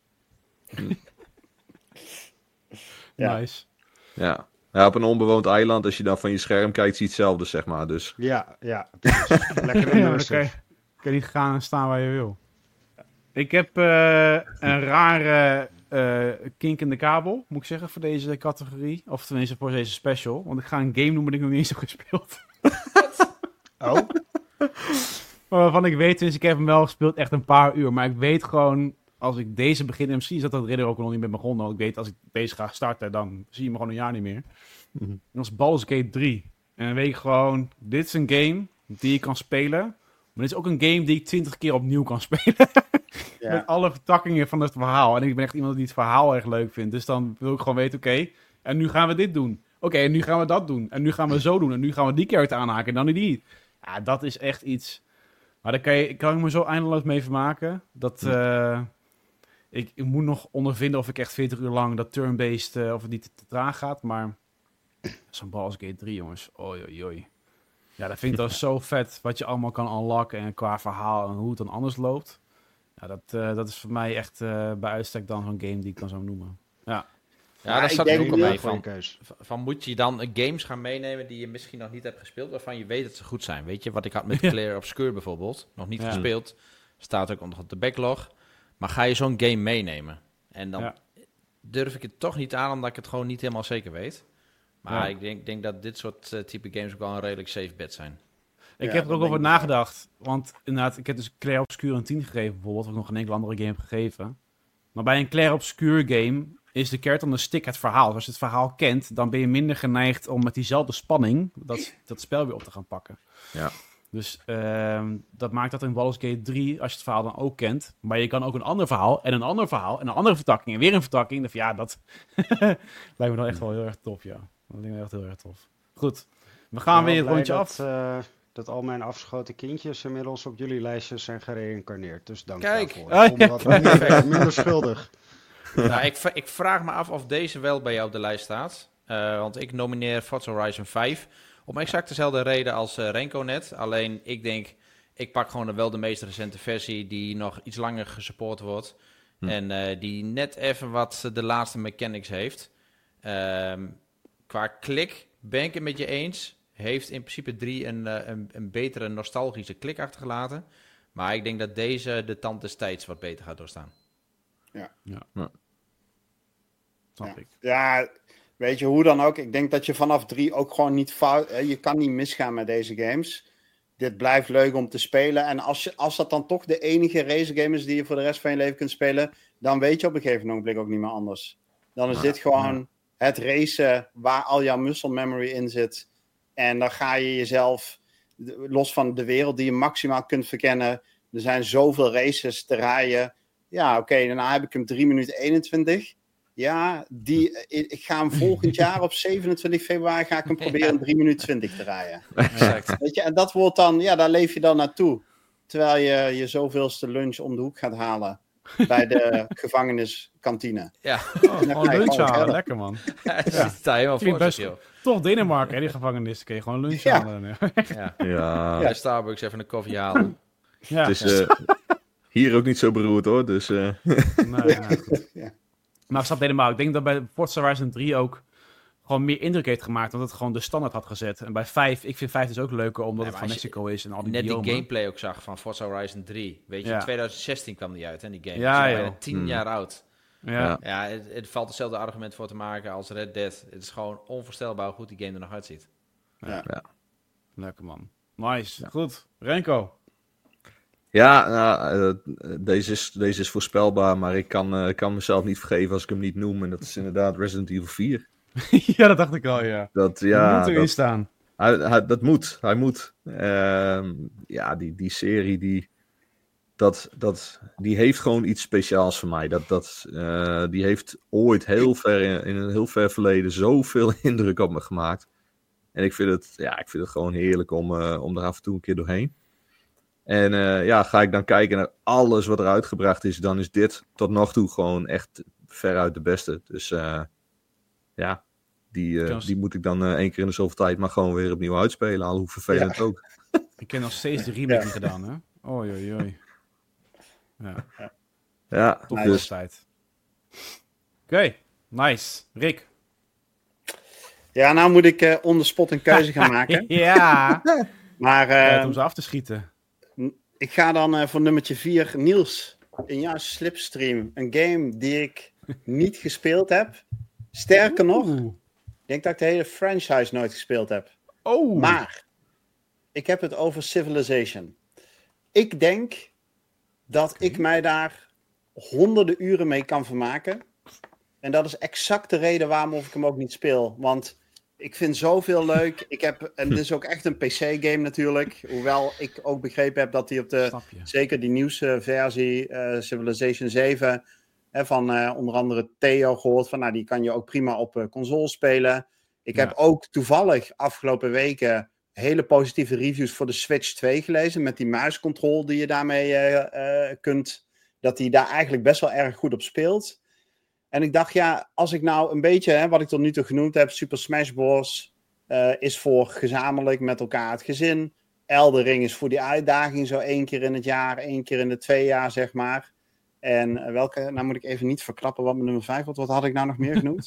Ja. Nice. Ja. Ja, op een onbewoond eiland, als je dan van je scherm kijkt, zie je hetzelfde, zeg maar. Dus. Ja, ja. Lekker ja, dan kan je, kan je niet gaan en staan waar je wil. Ik heb uh, een rare uh, kink in de kabel, moet ik zeggen, voor deze categorie. Of tenminste voor deze special. Want ik ga een game noemen die ik nog niet eens heb gespeeld. Oh? Maar waarvan ik weet, dus ik heb hem wel gespeeld echt een paar uur. Maar ik weet gewoon, als ik deze begin, en misschien is dat dat Ridder ook nog niet met begonnen. Want ik weet, als ik deze ga starten, dan zie je me gewoon een jaar niet meer. Mm-hmm. Dat is Baldur's Gate drie. En dan weet ik gewoon, dit is een game die ik kan spelen. Maar dit is ook een game die ik twintig keer opnieuw kan spelen. Ja. Met alle vertakkingen van het verhaal. En ik ben echt iemand die het verhaal erg leuk vindt. Dus dan wil ik gewoon weten, oké, okay, en nu gaan we dit doen. Oké, okay, en nu gaan we dat doen. En nu gaan we zo doen. En nu gaan we die character aanhaken en dan die. Ja, dat is echt iets... Maar daar kan, je, kan ik me zo eindeloos mee vermaken. Dat... Uh, ik, ik moet nog ondervinden of ik echt veertig uur lang dat turn-based... Uh, of het niet te, te traag gaat, maar... Zo'n Baldur's Gate drie, jongens. Oei, oei, oei. Ja, dat vind ik dan zo vet. Wat je allemaal kan unlocken en qua verhaal en hoe het dan anders loopt. Ja, dat, uh, dat is voor mij echt uh, bij uitstek dan zo'n game die ik dan zou noemen. Ja. Ja, ja daar staat ook al mee van, keus. van. Moet je dan games gaan meenemen die je misschien nog niet hebt gespeeld, waarvan je weet dat ze goed zijn. Weet je, wat ik had met Clair Obscure bijvoorbeeld. Nog niet ja. gespeeld. Staat ook nog op de backlog. Maar ga je zo'n game meenemen? En dan ja. durf ik het toch niet aan, omdat ik het gewoon niet helemaal zeker weet. Maar ja. ik denk, denk dat dit soort uh, type games ook wel een redelijk safe bet zijn. Ik ja, heb er ook over nagedacht. Want inderdaad, ik heb dus Clair Obscure een tien gegeven bijvoorbeeld. Wat ik nog een enkele andere game heb gegeven. Maar bij een Clair Obscure game is de carrot on the stick het verhaal. Als je het verhaal kent, dan ben je minder geneigd om met diezelfde spanning dat, dat spel weer op te gaan pakken. Ja. Dus uh, dat maakt dat in Baldur's Gate drie, als je het verhaal dan ook kent. Maar je kan ook een ander verhaal en een ander verhaal en een andere vertakking en weer een vertakking. Dus ja, dat lijkt me dan echt wel heel erg tof, ja. Dat lijkt me echt heel erg tof. Goed, we gaan weer het rondje dat, af. Uh, dat al mijn afgeschoten kindjes inmiddels op jullie lijstjes zijn gereïncarneerd. Dus dank Kijk. daarvoor. Oh, ja, wat minder, minder schuldig. Nou, ik, ik vraag me af of deze wel bij jou op de lijst staat. Uh, want ik nomineer Forza Horizon vijf. Om exact dezelfde reden als uh, Renko net. Alleen ik denk, ik pak gewoon wel de meest recente versie die nog iets langer gesupport wordt. Hm. En uh, die net even wat de laatste mechanics heeft. Um, qua klik ben ik het met je eens. Heeft in principe drie een, een, een betere nostalgische klik achtergelaten. Maar ik denk dat deze de tand des tijds wat beter gaat doorstaan. Ja. Ja. ja. Snap ja. ik. Ja, weet je, hoe dan ook. Ik denk dat je vanaf drie ook gewoon niet fout... Je kan niet misgaan met deze games. Dit blijft leuk om te spelen. En als, je, als dat dan toch de enige racegame is die je voor de rest van je leven kunt spelen, dan weet je op een gegeven moment ook niet meer anders. Dan is ja, dit gewoon ja. het racen waar al jouw muscle memory in zit. En dan ga je jezelf, los van de wereld die je maximaal kunt verkennen. Er zijn zoveel races te rijden. Ja, oké, okay, daarna heb ik hem drie minuten eenentwintig. Ja, die, ik ga hem volgend jaar op zevenentwintig februari ga ik hem proberen drie minuten twintig te rijden. Exact. Weet je, en dat wordt dan, ja, daar leef je dan naartoe. Terwijl je je zoveelste lunch om de hoek gaat halen bij de gevangeniskantine. Ja, oh, gewoon lunch halen, lekker man. Ja, ja. Sta helemaal voor best, zich, joh. Toch Denemarken, hè, die gevangenis, kun je gewoon lunch ja. halen. Ja. Ja. Bij Starbucks even een koffie halen. Ja. Het is uh, hier ook niet zo beroerd hoor, dus... Uh... nee, nee, goed. Ja. Maar ik snap helemaal. Ik denk dat bij Forza Horizon drie ook gewoon meer indruk heeft gemaakt, omdat het gewoon de standaard had gezet. En bij vijf, ik vind vijf dus ook leuker, omdat nee, het van Mexico is en al die net biomen. Die gameplay ook zag van Forza Horizon drie. Weet je, ja. in twintig zestien kwam die uit, hè, die game. Ja, is bijna tien hmm. jaar oud. Ja, ja het, het valt hetzelfde argument voor te maken als Red Dead. Het is gewoon onvoorstelbaar hoe goed die game er nog uitziet. Ja, ja. Lekker man. Nice. Ja. Goed. Renko. Ja, nou, uh, deze, is, deze is voorspelbaar, maar ik kan, uh, kan mezelf niet vergeven als ik hem niet noem. En dat is inderdaad Resident Evil vier. Ja, dat dacht ik al, ja. Dat, ja, moet erin dat, staan. Hij, hij, dat moet, hij moet. Uh, ja, die, die serie, die, dat, dat, die heeft gewoon iets speciaals voor mij. Dat, dat, uh, die heeft ooit heel ver in, in een heel ver verleden zoveel indruk op me gemaakt. En ik vind het, ja, ik vind het gewoon heerlijk om, uh, om er af en toe een keer doorheen. En uh, ja, ga ik dan kijken naar alles wat er uitgebracht is, dan is dit tot nog toe gewoon echt veruit de beste. Dus uh, ja, die, uh, die moet ik dan uh, één keer in de zoveel tijd maar gewoon weer opnieuw uitspelen, al hoe vervelend ja. ook. Ik heb nog steeds de remake ja. gedaan, hè? Oei, oei, oei. Ja, ja tot dus... tijd. Oké, okay. Nice. Rick? Ja, nou moet ik uh, on the spot een keuze gaan maken. Ja. Maar... Uh, ja, om ze af te schieten. Ik ga dan uh, voor nummertje vier. Niels, in jouw Slipstream. Een game die ik niet gespeeld heb. Sterker nog, ik denk dat ik de hele franchise nooit gespeeld heb. Oh. Maar, ik heb het over Civilization. Ik denk dat okay. ik mij daar honderden uren mee kan vermaken. En dat is exact de reden waarom ik hem ook niet speel. Want... Ik vind zoveel leuk. Ik heb, en dit is ook echt een P C-game natuurlijk. Hoewel ik ook begrepen heb dat die op de... Zeker die nieuwste versie, uh, Civilization zeven... Hè, van uh, onder andere Theo gehoord. Van, nou, die kan je ook prima op uh, console spelen. Ik ja. heb ook toevallig afgelopen weken... hele positieve reviews voor de Switch twee gelezen. Met die muiscontrol die je daarmee uh, uh, kunt... Dat die daar eigenlijk best wel erg goed op speelt... En ik dacht, ja, als ik nou een beetje, hè, wat ik tot nu toe genoemd heb, Super Smash Bros. Uh, is voor gezamenlijk met elkaar het gezin. Elden Ring is voor die uitdaging zo één keer in het jaar, één keer in de twee jaar, zeg maar. En uh, welke, nou moet ik even niet verklappen wat mijn nummer vijf wordt. Wat had ik nou nog meer genoemd?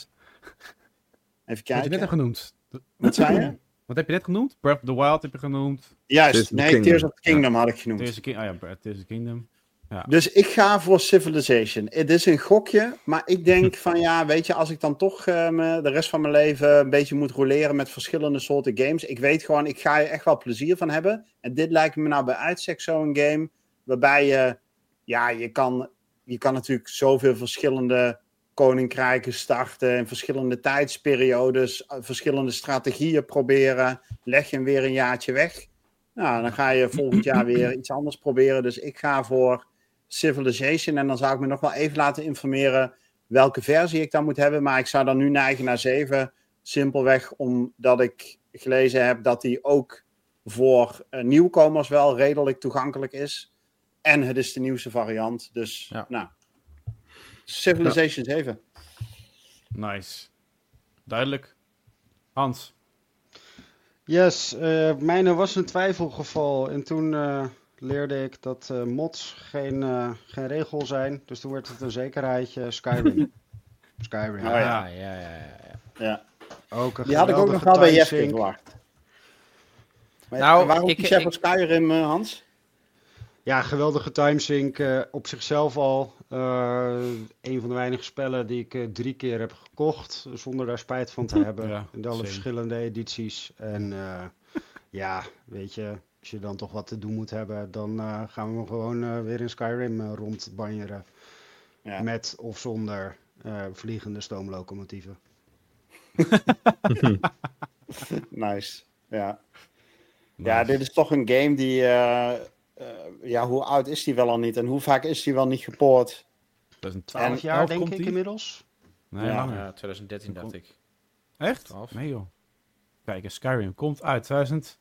Even Wat heb je net kijken. genoemd? Wat zei je? Wat heb je net genoemd? Breath of the Wild heb je genoemd. Juist, Tears of the nee, Kingdom. Tears of the Kingdom had ik genoemd. Tears of the King- oh ja, Tears of the Kingdom. Ja. Dus ik ga voor Civilization. Het is een gokje, maar ik denk van ja, weet je, als ik dan toch uh, me, de rest van mijn leven een beetje moet roleren met verschillende soorten games. Ik weet gewoon, ik ga er echt wel plezier van hebben. En dit lijkt me nou bij uitstek zo'n game waarbij je, ja, je kan, je kan natuurlijk zoveel verschillende koninkrijken starten in verschillende tijdsperiodes, verschillende strategieën proberen. Leg je hem weer een jaartje weg. Nou, dan ga je volgend jaar weer iets anders proberen. Dus ik ga voor Civilization. En dan zou ik me nog wel even laten informeren welke versie ik dan moet hebben. Maar ik zou dan nu neigen naar zeven. Simpelweg omdat ik gelezen heb dat die ook voor uh, nieuwkomers wel redelijk toegankelijk is. En het is de nieuwste variant. Dus, Ja. nou. Civilization ja. zeven. Nice. Duidelijk. Hans. Yes, uh, mijne was een twijfelgeval. En toen uh, leerde ik dat uh, mods geen, uh, geen regel zijn. Dus toen werd het een zekerheidje. Skyrim. Skyrim. Oh, ja. Ja, ja, ja, ja, ja. ja. Ook een Die had ik ook nog wel bij Jeff verwacht. Maar Nou, waarom ik- kies jij ik- voor Skyrim, uh, Hans? Ja, geweldige timesync uh, op zichzelf al. Uh, een van de weinige spellen die ik uh, drie keer heb gekocht, zonder daar spijt van te hebben. Ja, in alle same. verschillende edities. En uh, ja, weet je, als je dan toch wat te doen moet hebben, dan uh, gaan we gewoon uh, weer in Skyrim uh, rondbanjeren. Ja. Met of zonder uh, vliegende stoomlocomotieven. Nice. Ja. Ja, dit is toch een game die... Uh, uh, ja, hoe oud is die wel al niet? En hoe vaak is die wel niet gepoord? twaalf twaalf jaar denk ik inmiddels. Nee, Ja. langer. Ja, twintig dertien dacht ik. Echt? twaalf. Nee joh. Kijk, Skyrim komt uit twintig...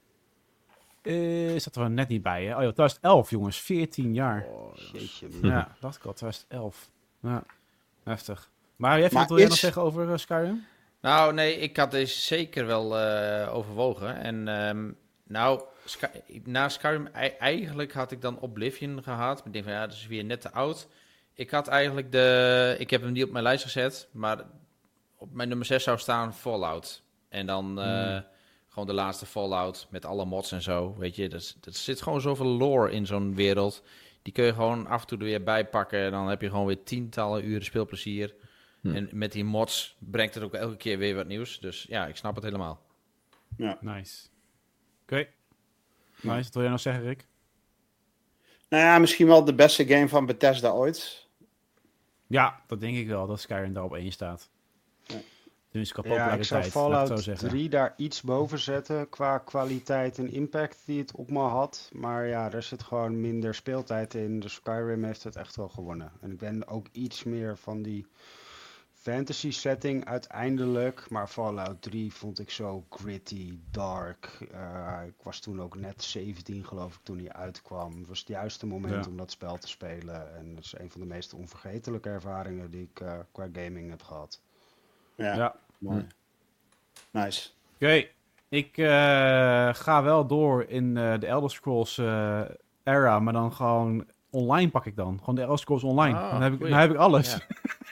Uh, zat er net niet bij, hè? Oh joh, twintig elf jongens. veertien jaar. Jeetje. Ja, dacht ik al. twintig elf. Ja, heftig. Maar jij Maar wil jij is- nog zeggen over uh, Skyrim? Nou, nee, ik had deze zeker wel eh, overwogen. En ehm, nou, Sky- na Skyrim, e- eigenlijk had ik dan Oblivion gehad. Ik denk van ja, dat is weer net te oud. Ik had eigenlijk de... Ik heb hem niet op mijn lijst gezet, maar op mijn nummer zes zou staan Fallout. En dan eh, Hmm. gewoon de laatste Fallout met alle mods en zo. Weet je, er zit gewoon zoveel lore in zo'n wereld. Die kun je gewoon af en toe er weer bij pakken. En dan heb je gewoon weer tientallen uren speelplezier. Hm. En met die mods brengt het ook elke keer weer wat nieuws. Dus ja, ik snap het helemaal. Nice. Oké. Nice. Wat wil jij nog zeggen, Rick? Nou ja, misschien wel de beste game van Bethesda ooit. Ja, dat denk ik wel, dat Skyrim daar op één staat. Ja. Tenminste, qua Ja, ik zou populariteit, laat ik het zo Fallout zeggen. drie daar iets boven zetten qua kwaliteit en impact die het op me had. Maar ja, er zit gewoon minder speeltijd in. Dus Skyrim heeft het echt wel gewonnen. En ik ben ook iets meer van die fantasy setting uiteindelijk. Maar Fallout drie vond ik zo gritty, dark. Uh, ik was toen ook net zeventien geloof ik toen hij uitkwam. Het was het juiste moment Ja. om dat spel te spelen. En dat is een van de meest onvergetelijke ervaringen die ik uh, qua gaming heb gehad. Ja, Ja. mooi. Nice. Oké, ik eh, ga wel door in eh, de Elder Scrolls eh, era, maar dan gewoon online pak ik dan. Gewoon de Elder Scrolls online. Ah, dan, heb ik, goeie. dan heb ik alles. Ja.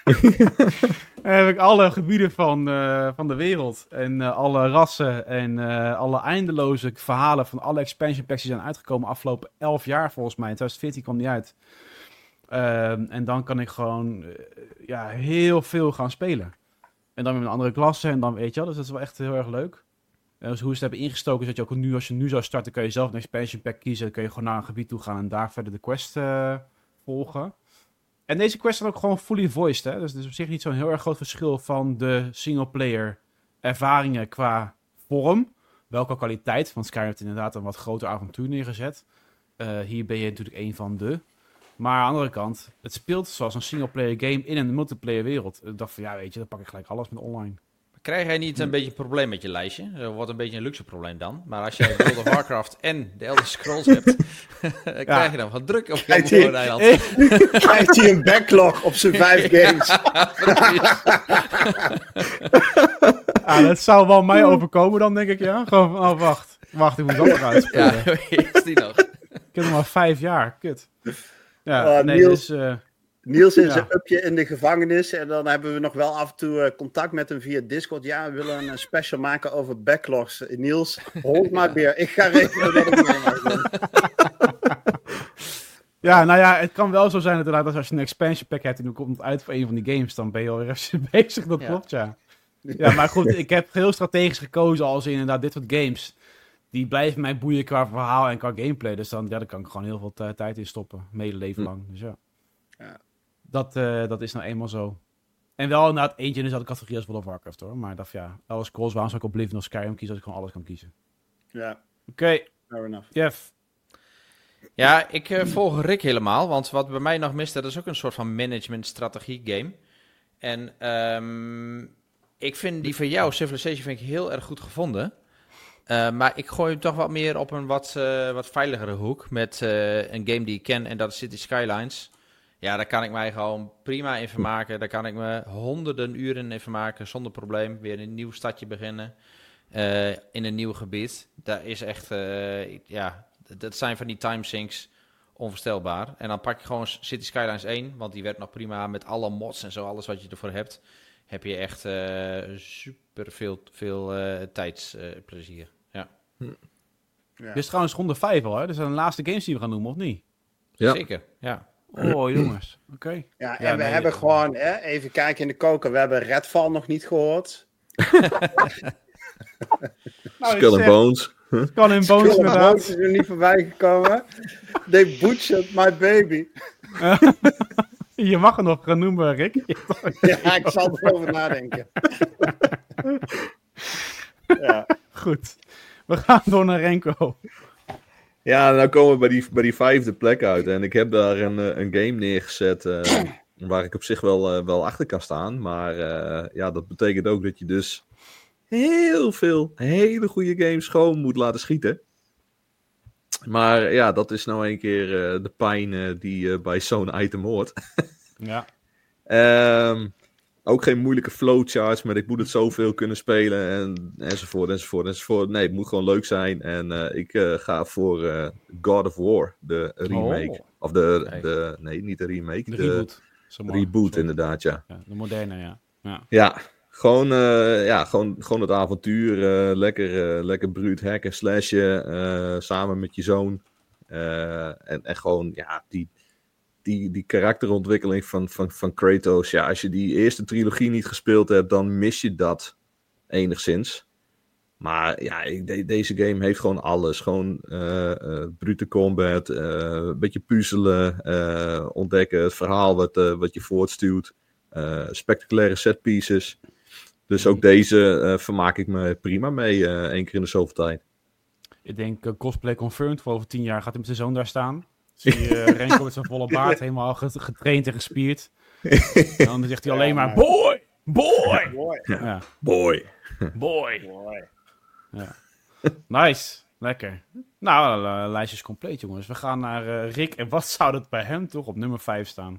Dan heb ik alle gebieden van, eh, van de wereld. En eh, alle rassen en eh, alle eindeloze verhalen van alle expansion packs die zijn uitgekomen afgelopen elf jaar volgens mij. In twintig veertien kwam die uit. Ehm, en dan kan ik gewoon eh, ja, heel veel gaan spelen. En dan met een andere klasse en dan weet je wel. Dus dat is wel echt heel erg leuk. En dus hoe ze het hebben ingestoken is dat je ook nu, als je nu zou starten, kun je zelf een expansion pack kiezen. Dan kun je gewoon naar een gebied toe gaan en daar verder de quest eh, volgen. En deze quests zijn ook gewoon fully voiced, hè. Dus het is op zich niet zo'n heel erg groot verschil van de singleplayer ervaringen qua vorm. Welke kwaliteit, want Skyrim heeft inderdaad een wat groter avontuur neergezet. Uh, hier ben je natuurlijk een van de. Maar aan de andere kant, het speelt zoals een singleplayer game in een multiplayer wereld. Ik dacht van, ja weet je, dan pak ik gelijk alles met online. Krijg jij niet een beetje een probleem met je lijstje? Dat wordt een beetje een luxe probleem dan. Maar als jij World of Warcraft en de Elder Scrolls hebt, dan krijg je dan wat druk op je Kijk, die- eiland. Krijgt hij een backlog op zijn vijf games? Ah, dat zou wel mij overkomen dan, denk ik, ja. Gewoon van, oh wacht, wacht, ik moet dat nog Ja, uitspelen. is die nog? Ik heb nog maar vijf jaar, kut. Ja, Oh, nee, Niels. dus... eh, Niels in Ja. zijn upje in de gevangenis. En dan hebben we nog wel af en toe uh, contact met hem via Discord. Ja, we willen een special maken over backlogs. Niels, hold maar weer. Ik ga regelen dat ik mee mag doen. Ja, nou ja, het kan wel zo zijn inderdaad dat als je een expansion pack hebt en dan komt het uit voor een van die games, dan ben je alweer even bezig. Dat Ja. klopt, ja. Ja, maar goed, ik heb heel strategisch gekozen als in inderdaad dit soort games. Die blijven mij boeien qua verhaal en qua gameplay. Dus dan, ja, daar kan ik gewoon heel veel t- tijd in stoppen. Mijn hele leven lang. Dus ja. Ja. Dat, uh, dat is nou eenmaal zo. En wel inderdaad eentje in dezelfde categorie als World of Warcraft hoor. Maar dat ja, Elder Scrolls, waarom zou ik Oblivion of Skyrim kiezen als ik gewoon alles kan kiezen? Ja, Oké, okay. fair enough. Jeff. Ja, ik uh, volg Rick helemaal, want wat bij mij nog mist, dat is ook een soort van management-strategie game. En um, ik vind die van jou, Civilization, vind ik heel erg goed gevonden. Uh, maar ik gooi hem toch wat meer op een wat, uh, wat veiligere hoek met uh, een game die ik ken en dat is City Skylines. Ja, daar kan ik mij gewoon prima in vermaken. Daar kan ik me honderden uren in vermaken zonder probleem. Weer in een nieuw stadje beginnen, uh, in een nieuw gebied. Dat is echt, uh, ja... Dat zijn van die timesinks onvoorstelbaar. En dan pak je gewoon City Skylines één, want die werkt nog prima met alle mods en zo, alles wat je ervoor hebt. Heb je echt uh, super veel, veel uh, tijdsplezier. Uh, ja. Ja. Dit is trouwens ronde vijf al, hè? Dat zijn de laatste games die we gaan noemen, of niet? Ja. Zeker, ja. Oh, jongens. Oké. Okay. Ja, en Ja, we nee, hebben ja. gewoon, hè, even kijken in de koker, we hebben Redfall nog niet gehoord. Nou, Skull and Bones. Skull and Bones, Skull and inderdaad. Bones is er niet voorbij gekomen. They butchered my baby. Je mag het nog gaan noemen, Rick. Ja, ik zal erover nadenken. Ja. Goed. We gaan door naar Renko. Ja, nou komen we bij die, bij die vijfde plek uit. En ik heb daar een, een game neergezet uh, waar ik op zich wel, uh, wel achter kan staan. Maar uh, ja, dat betekent ook dat je dus heel veel hele goede games gewoon moet laten schieten. Maar ja, dat is nou een keer uh, de pijn uh, die uh, bij zo'n item hoort. Ja. um, ook geen moeilijke flowcharts met ik moet het zoveel kunnen spelen en, enzovoort, enzovoort, enzovoort. Nee, het moet gewoon leuk zijn. En uh, ik uh, ga voor uh, God of War, de remake. Oh. Of de, de, nee, niet de remake. De, de reboot. Reboot, Sorry. inderdaad, ja. ja. De moderne, ja. Ja, ja gewoon, uh, ja, gewoon, gewoon het avontuur. Uh, lekker, uh, lekker bruut hacken, slashen. Uh, samen met je zoon. Uh, en, en gewoon, ja, die... Die, die karakterontwikkeling van, van, van Kratos, ja, als je die eerste trilogie niet gespeeld hebt, dan mis je dat enigszins. Maar ja, de, deze game heeft gewoon alles. Gewoon uh, uh, brute combat, uh, een beetje puzzelen, uh, ontdekken, het verhaal wat, uh, wat je voortstuwt, uh, spectaculaire setpieces. Dus ook deze uh, vermaak ik me prima mee, uh, één keer in de zoveel tijd. Ik denk uh, cosplay confirmed, voor over tien jaar gaat hij met zijn zoon daar staan. Zie je uh, Renko met zijn volle baard, helemaal getraind en gespierd. En dan zegt hij alleen maar, boy, boy, Boy. ja. Boy. boy. Boy. Ja. Nice, lekker. Nou, uh, lijstje is compleet, jongens. We gaan naar uh, Rick. En wat zou dat bij hem toch op nummer vijf staan?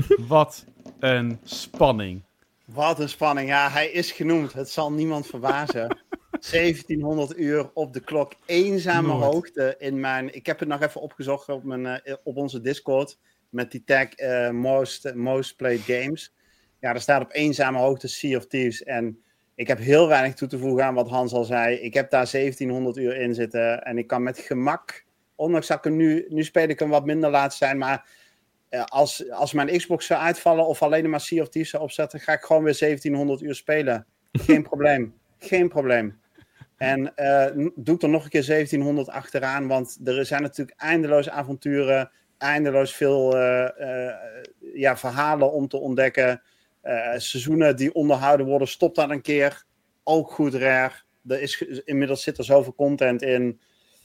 Wat een spanning. Wat een spanning. Ja, hij is genoemd. Het zal niemand verbazen. zeventienhonderd uur op de klok. Eenzame Nooit. hoogte in mijn... Ik heb het nog even opgezocht op, mijn, uh, op onze Discord. Met die tag uh, most, most Played Games. Ja, er staat op eenzame hoogte Sea of Thieves. En ik heb heel weinig toe te voegen aan wat Hans al zei. Ik heb daar zeventienhonderd uur in zitten. En ik kan met gemak... Ondanks dat ik hem nu... Nu speel ik hem wat minder laat zijn, maar... Uh, als, als mijn Xbox zou uitvallen of alleen maar Sea of Thieves zou opzetten, ga ik gewoon weer zeventienhonderd uur spelen. Geen probleem. Geen probleem. En uh, doe ik er nog een keer zeventienhonderd achteraan, want er zijn natuurlijk eindeloos avonturen, eindeloos veel uh, uh, ja, verhalen om te ontdekken. Uh, seizoenen die onderhouden worden, stop dan een keer. Ook goed rare. Er is, inmiddels zit er zoveel content in.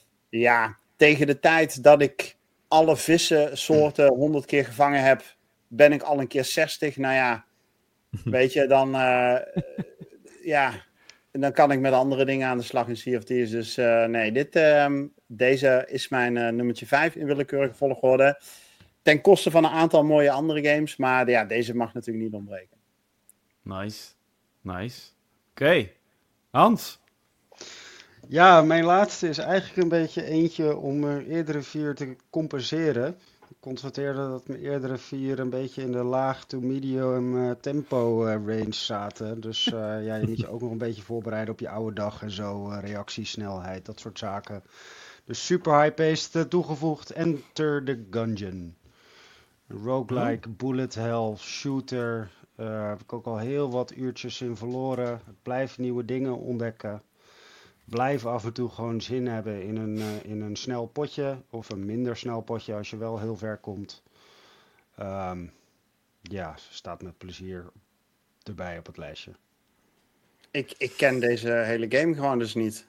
Ja, tegen de tijd dat ik alle vissensoorten honderd keer gevangen heb, ben ik al een keer zestig. Nou ja, weet je, dan, uh, ja, dan kan ik met andere dingen aan de slag in Sea of Thieves. Dus uh, nee, dit, uh, deze is mijn uh, nummertje vijf in willekeurige volgorde. Ten koste van een aantal mooie andere games, maar ja, deze mag natuurlijk niet ontbreken. Nice, nice. Oké, okay. Hans? Ja, mijn laatste is eigenlijk een beetje eentje om uh, eerdere vier te compenseren. constateerde dat mijn eerdere vier een beetje in de laag to medium uh, tempo uh, range zaten. Dus uh, ja, je moet je ook nog een beetje voorbereiden op je oude dag en zo. Uh, reactiesnelheid, dat soort zaken. Dus super high-paced uh, toegevoegd. Enter the Gungeon. Roguelike, oh. bullet hell, shooter. Uh, heb ik ook al heel wat uurtjes in verloren. Ik blijf nieuwe dingen ontdekken. Blijf af en toe gewoon zin hebben in een, uh, in een snel potje. Of een minder snel potje als je wel heel ver komt. Um, ja, staat met plezier erbij op het lijstje. Ik, ik ken deze hele game gewoon dus niet.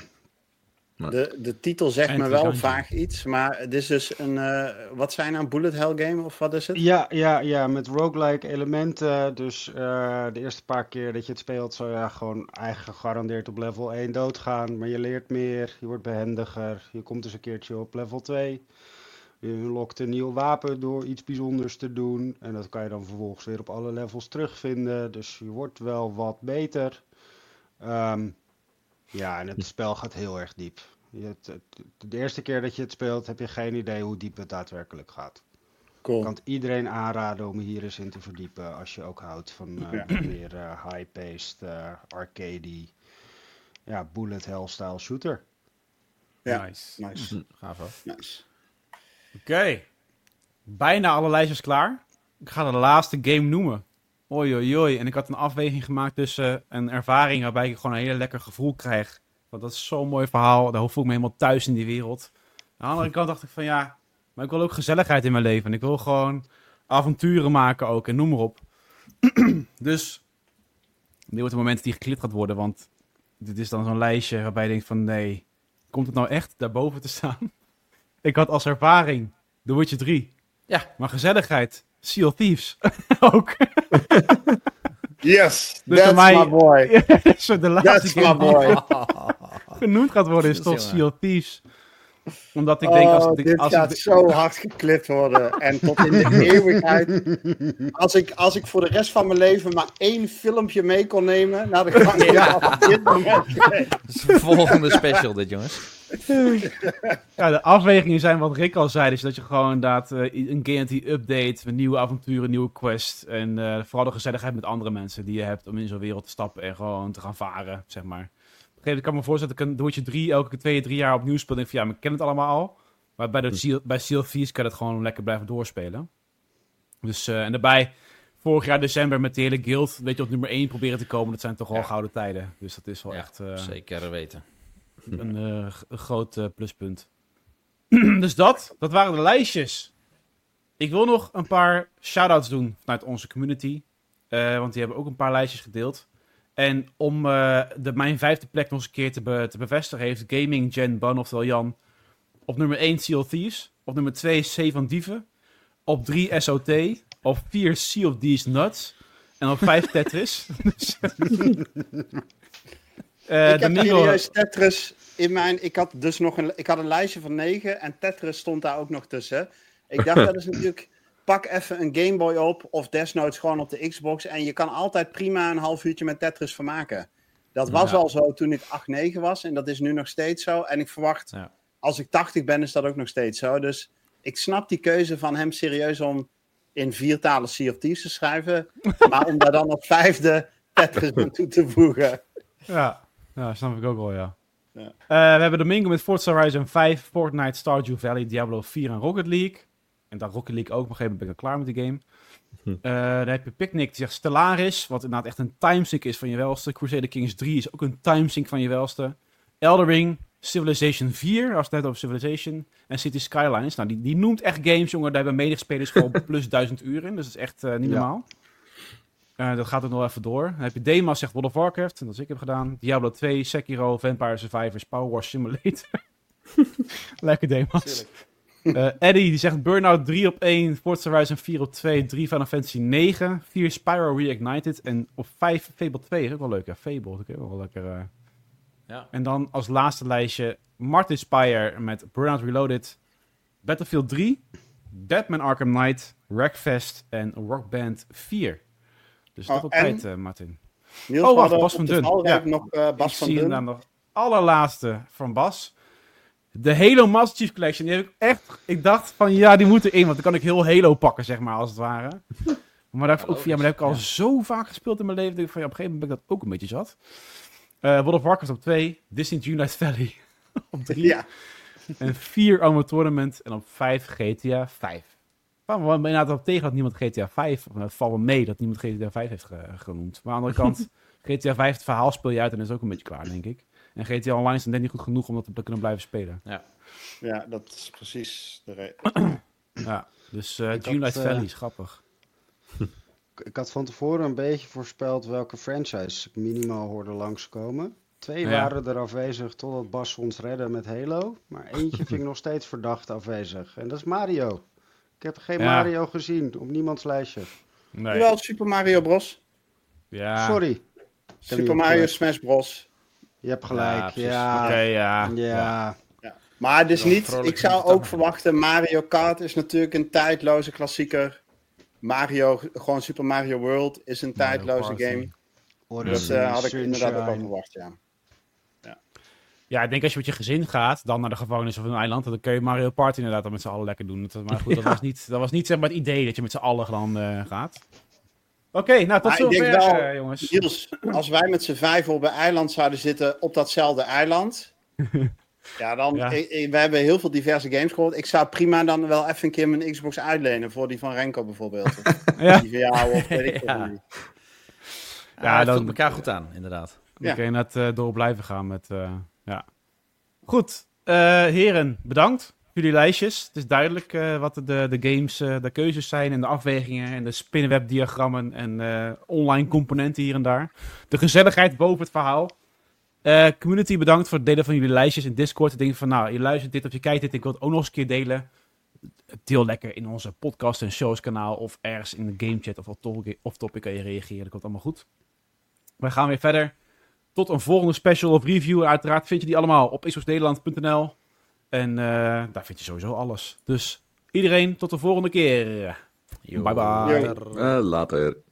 De, de titel zegt me wel vaag iets, maar het is dus een, uh, wat zijn nou, een bullet hell game of wat is het? Ja, ja, ja, met roguelike elementen. Dus uh, de eerste paar keer dat je het speelt, zou je gewoon eigenlijk gegarandeerd op level één doodgaan. Maar je leert meer, je wordt behendiger, je komt eens een keertje op level twee. Je unlockt een nieuw wapen door iets bijzonders te doen. En dat kan je dan vervolgens weer op alle levels terugvinden. Dus je wordt wel wat beter. Um, Ja, en het spel gaat heel erg diep. Je, het, het, de eerste keer dat je het speelt, heb je geen idee hoe diep het daadwerkelijk gaat. Cool. Ik kan het iedereen aanraden om hier eens in te verdiepen, als je ook houdt van uh, ja. meer uh, high-paced, uh, arcadey, ja, bullet hell-style shooter. Ja, nice. nice. Gaaf hoor. Nice. Oké, okay. Bijna alle lijstjes klaar. Ik ga de laatste game noemen. Oei, oei, oei. En ik had een afweging gemaakt tussen een ervaring waarbij ik gewoon een heel lekker gevoel krijg. Want dat is zo'n mooi verhaal. Daar voel ik me helemaal thuis in die wereld. Aan de andere kant dacht ik van ja, maar ik wil ook gezelligheid in mijn leven. En ik wil gewoon avonturen maken ook en noem maar op. Dus, dit wordt een moment die geklipt gaat worden. Want dit is dan zo'n lijstje waarbij je denkt van nee, komt het nou echt daarboven te staan? Ik had als ervaring The Witcher drie. Ja. Maar gezelligheid, Sea of Thieves ook. Yes, dus that's mij, my boy. Zo de laatste that's my boy. genoemd gaat worden is toch Sea of Thieves. Omdat ik denk, als oh, ik, dit als gaat ik, zo hard geklipt worden. En tot in de eeuwigheid. Als ik, als ik voor de rest van mijn leven maar één filmpje mee kon nemen. Nou, dan kan ik ja. op dit moment. Dat is de volgende special dit, jongens. Ja, de afwegingen zijn wat Rick al zei. Dus dat je gewoon inderdaad uh, een game die update. Met nieuwe avonturen, nieuwe quests. En uh, vooral de gezelligheid met andere mensen die je hebt. Om in zo'n wereld te stappen en gewoon te gaan varen, zeg maar. Ik kan me voorstellen dat ik een The Witcher drie elke twee, drie jaar opnieuw speel. En denk van ja, maar ik ken het allemaal al. Maar bij, de Seal, bij Sea of Thieves kan je het gewoon lekker blijven doorspelen. Dus, uh, en daarbij, vorig jaar december met de hele guild, weet je, op nummer één proberen te komen. Dat zijn toch wel ja. gouden tijden. Dus dat is wel ja, echt... Uh, zeker weten. Een, uh, een groot uh, pluspunt. Dus dat, dat waren de lijstjes. Ik wil nog een paar shout-outs doen vanuit onze community. Uh, want die hebben ook een paar lijstjes gedeeld. En om uh, de, mijn vijfde plek nog eens een keer te, be, te bevestigen, heeft Gaming Gen Ban, oftewel Jan, op nummer één Sea of Thieves, op nummer twee C van Dieven, op drie S O T, op vier Sea of Thieves Nuts en op vijf Tetris. dus, uh, ik heb serieus Tetris in mijn... Ik had dus nog een, ik had een lijstje van negen en Tetris stond daar ook nog tussen. Ik dacht, dat is natuurlijk... Pak even een Game Boy op of desnoods gewoon op de Xbox en je kan altijd prima een half uurtje met Tetris vermaken. Dat was ja. al zo toen ik acht, negen was en dat is nu nog steeds zo. En ik verwacht, ja. als ik tachtig ben, is dat ook nog steeds zo. Dus ik snap die keuze van hem serieus om in vier talen Sea of Thieves te schrijven, maar om daar dan op vijfde Tetris aan toe te voegen. Ja, ja, snap ik ook wel, ja. ja. Uh, we hebben Domingo met Forza Horizon vijf, Fortnite, Stardew Valley, Diablo vier en Rocket League. En dat Rocket League ook. Op een gegeven moment ben ik al klaar met de game. Hm. Uh, dan heb je Picnic, die zegt Stellaris. Wat inderdaad echt een timesync is van je welste. Crusader Kings drie is ook een timesync van je welste. Elden Ring, Civilization vier, als het net over Civilization. En City Skylines. Nou, die, die noemt echt games, jongen. Daar hebben medespelers gewoon plus duizend uur in. Dus dat is echt uh, niet ja. normaal. Uh, dat gaat ook nog even door. Dan heb je Demas, zegt World of Warcraft. En dat is ik heb gedaan. Diablo twee, Sekiro, Vampire Survivors, Power Wash Simulator. Lekker Demas. Tuurlijk. Uh, Eddie die zegt Burnout drie op één, Forza Horizon vier op twee, drie Final Fantasy negen, vier Spyro Reignited en op vijf Fable twee is ook wel leuk. Ja, Fable, dat is ook wel lekker. Uh... Ja. En dan als laatste lijstje Martin Spire met Burnout Reloaded, Battlefield drie, Batman Arkham Knight, Wreckfest en Rock Band vier. Dus dat oh, op tijd, uh, Martin. Niels, oh, wacht, Bas van Dun. Ja. Nog, uh, Bas Ik van zie Dun. dan nog allerlaatste van Bas. De Halo Master Chief Collection, die heb ik echt... Ik dacht van, ja, die moet erin, want dan kan ik heel Halo pakken, zeg maar, als het ware. Maar daar, heb ik ook, ja, maar daar heb ik al ja. zo vaak gespeeld in mijn leven, dat ik van, ja, op een gegeven moment ben ik dat ook een beetje zat. Uh, World of Warcraft op twee, Disney Dreamlight Valley op drie, ja. en vier Armored Tournament en op vijf G T A vijf. Maar we inderdaad op tegen dat niemand G T A vijf, of het valt me mee dat niemand G T A vijf heeft ge, genoemd. Maar aan de andere kant, G T A vijf, het verhaal speel je uit en dat is ook een beetje klaar, denk ik. En G T A Online is dan net niet goed genoeg om dat te kunnen blijven spelen. Ja, ja dat is precies de reden. Ja, dus uh, Dreamlight uh, Valley is grappig. Ik had van tevoren een beetje voorspeld welke franchise minimaal hoorde langskomen. Twee ja. waren er afwezig totdat Bas ons redde met Halo. Maar eentje vind ik nog steeds verdacht afwezig. En dat is Mario. Ik heb geen ja. Mario gezien op niemands lijstje. Nee. Wel Super Mario Bros. Ja. Sorry. Super Mario Smash Bros. Je hebt gelijk, ja. ja. Oké, okay, ja. ja. ja. ja. Maar dus niet, ik zou ook verwachten, Mario Kart is natuurlijk een tijdloze klassieker. Mario, gewoon Super Mario World is een Mario tijdloze Party. game. Order dat uh, had ik inderdaad ook al verwacht, ja. ja. Ja, ik denk als je met je gezin gaat, dan naar de gevangenis of een eiland, dan kun je Mario Party inderdaad dan met z'n allen lekker doen. Maar goed, dat ja. was niet, dat was niet zeg maar het idee dat je met z'n allen dan uh, gaat. Oké, okay, nou tot zover, uh, jongens. Niels, als wij met z'n vijf op een eiland zouden zitten op datzelfde eiland... ja, dan... Ja. Ik, ik, we hebben heel veel diverse games gehoord. Ik zou prima dan wel even een keer mijn Xbox uitlenen voor die van Renko bijvoorbeeld. Of ja. die van jou of weet ik ja. ja, ja, dat voelt elkaar goed aan, inderdaad. Dan ja. kun je net uh, door blijven gaan met... Uh, ja. Goed, uh, heren, bedankt. Jullie lijstjes. Het is duidelijk uh, wat de, de games, uh, de keuzes zijn en de afwegingen en de spinnenwebdiagrammen en uh, online componenten hier en daar. De gezelligheid boven het verhaal. Uh, community, bedankt voor het delen van jullie lijstjes in Discord. Ik denk van, nou, je luistert dit of je kijkt dit, ik wil het ook nog eens een keer delen. Deel lekker in onze podcast en shows kanaal of ergens in de gamechat of off topic kan je reageren. Dat komt allemaal goed. We gaan weer verder. Tot een volgende special of review. Uiteraard vind je die allemaal op xbox nederland punt n l. En uh, daar vind je sowieso alles. Dus iedereen, tot de volgende keer. Bye bye. Uh, later.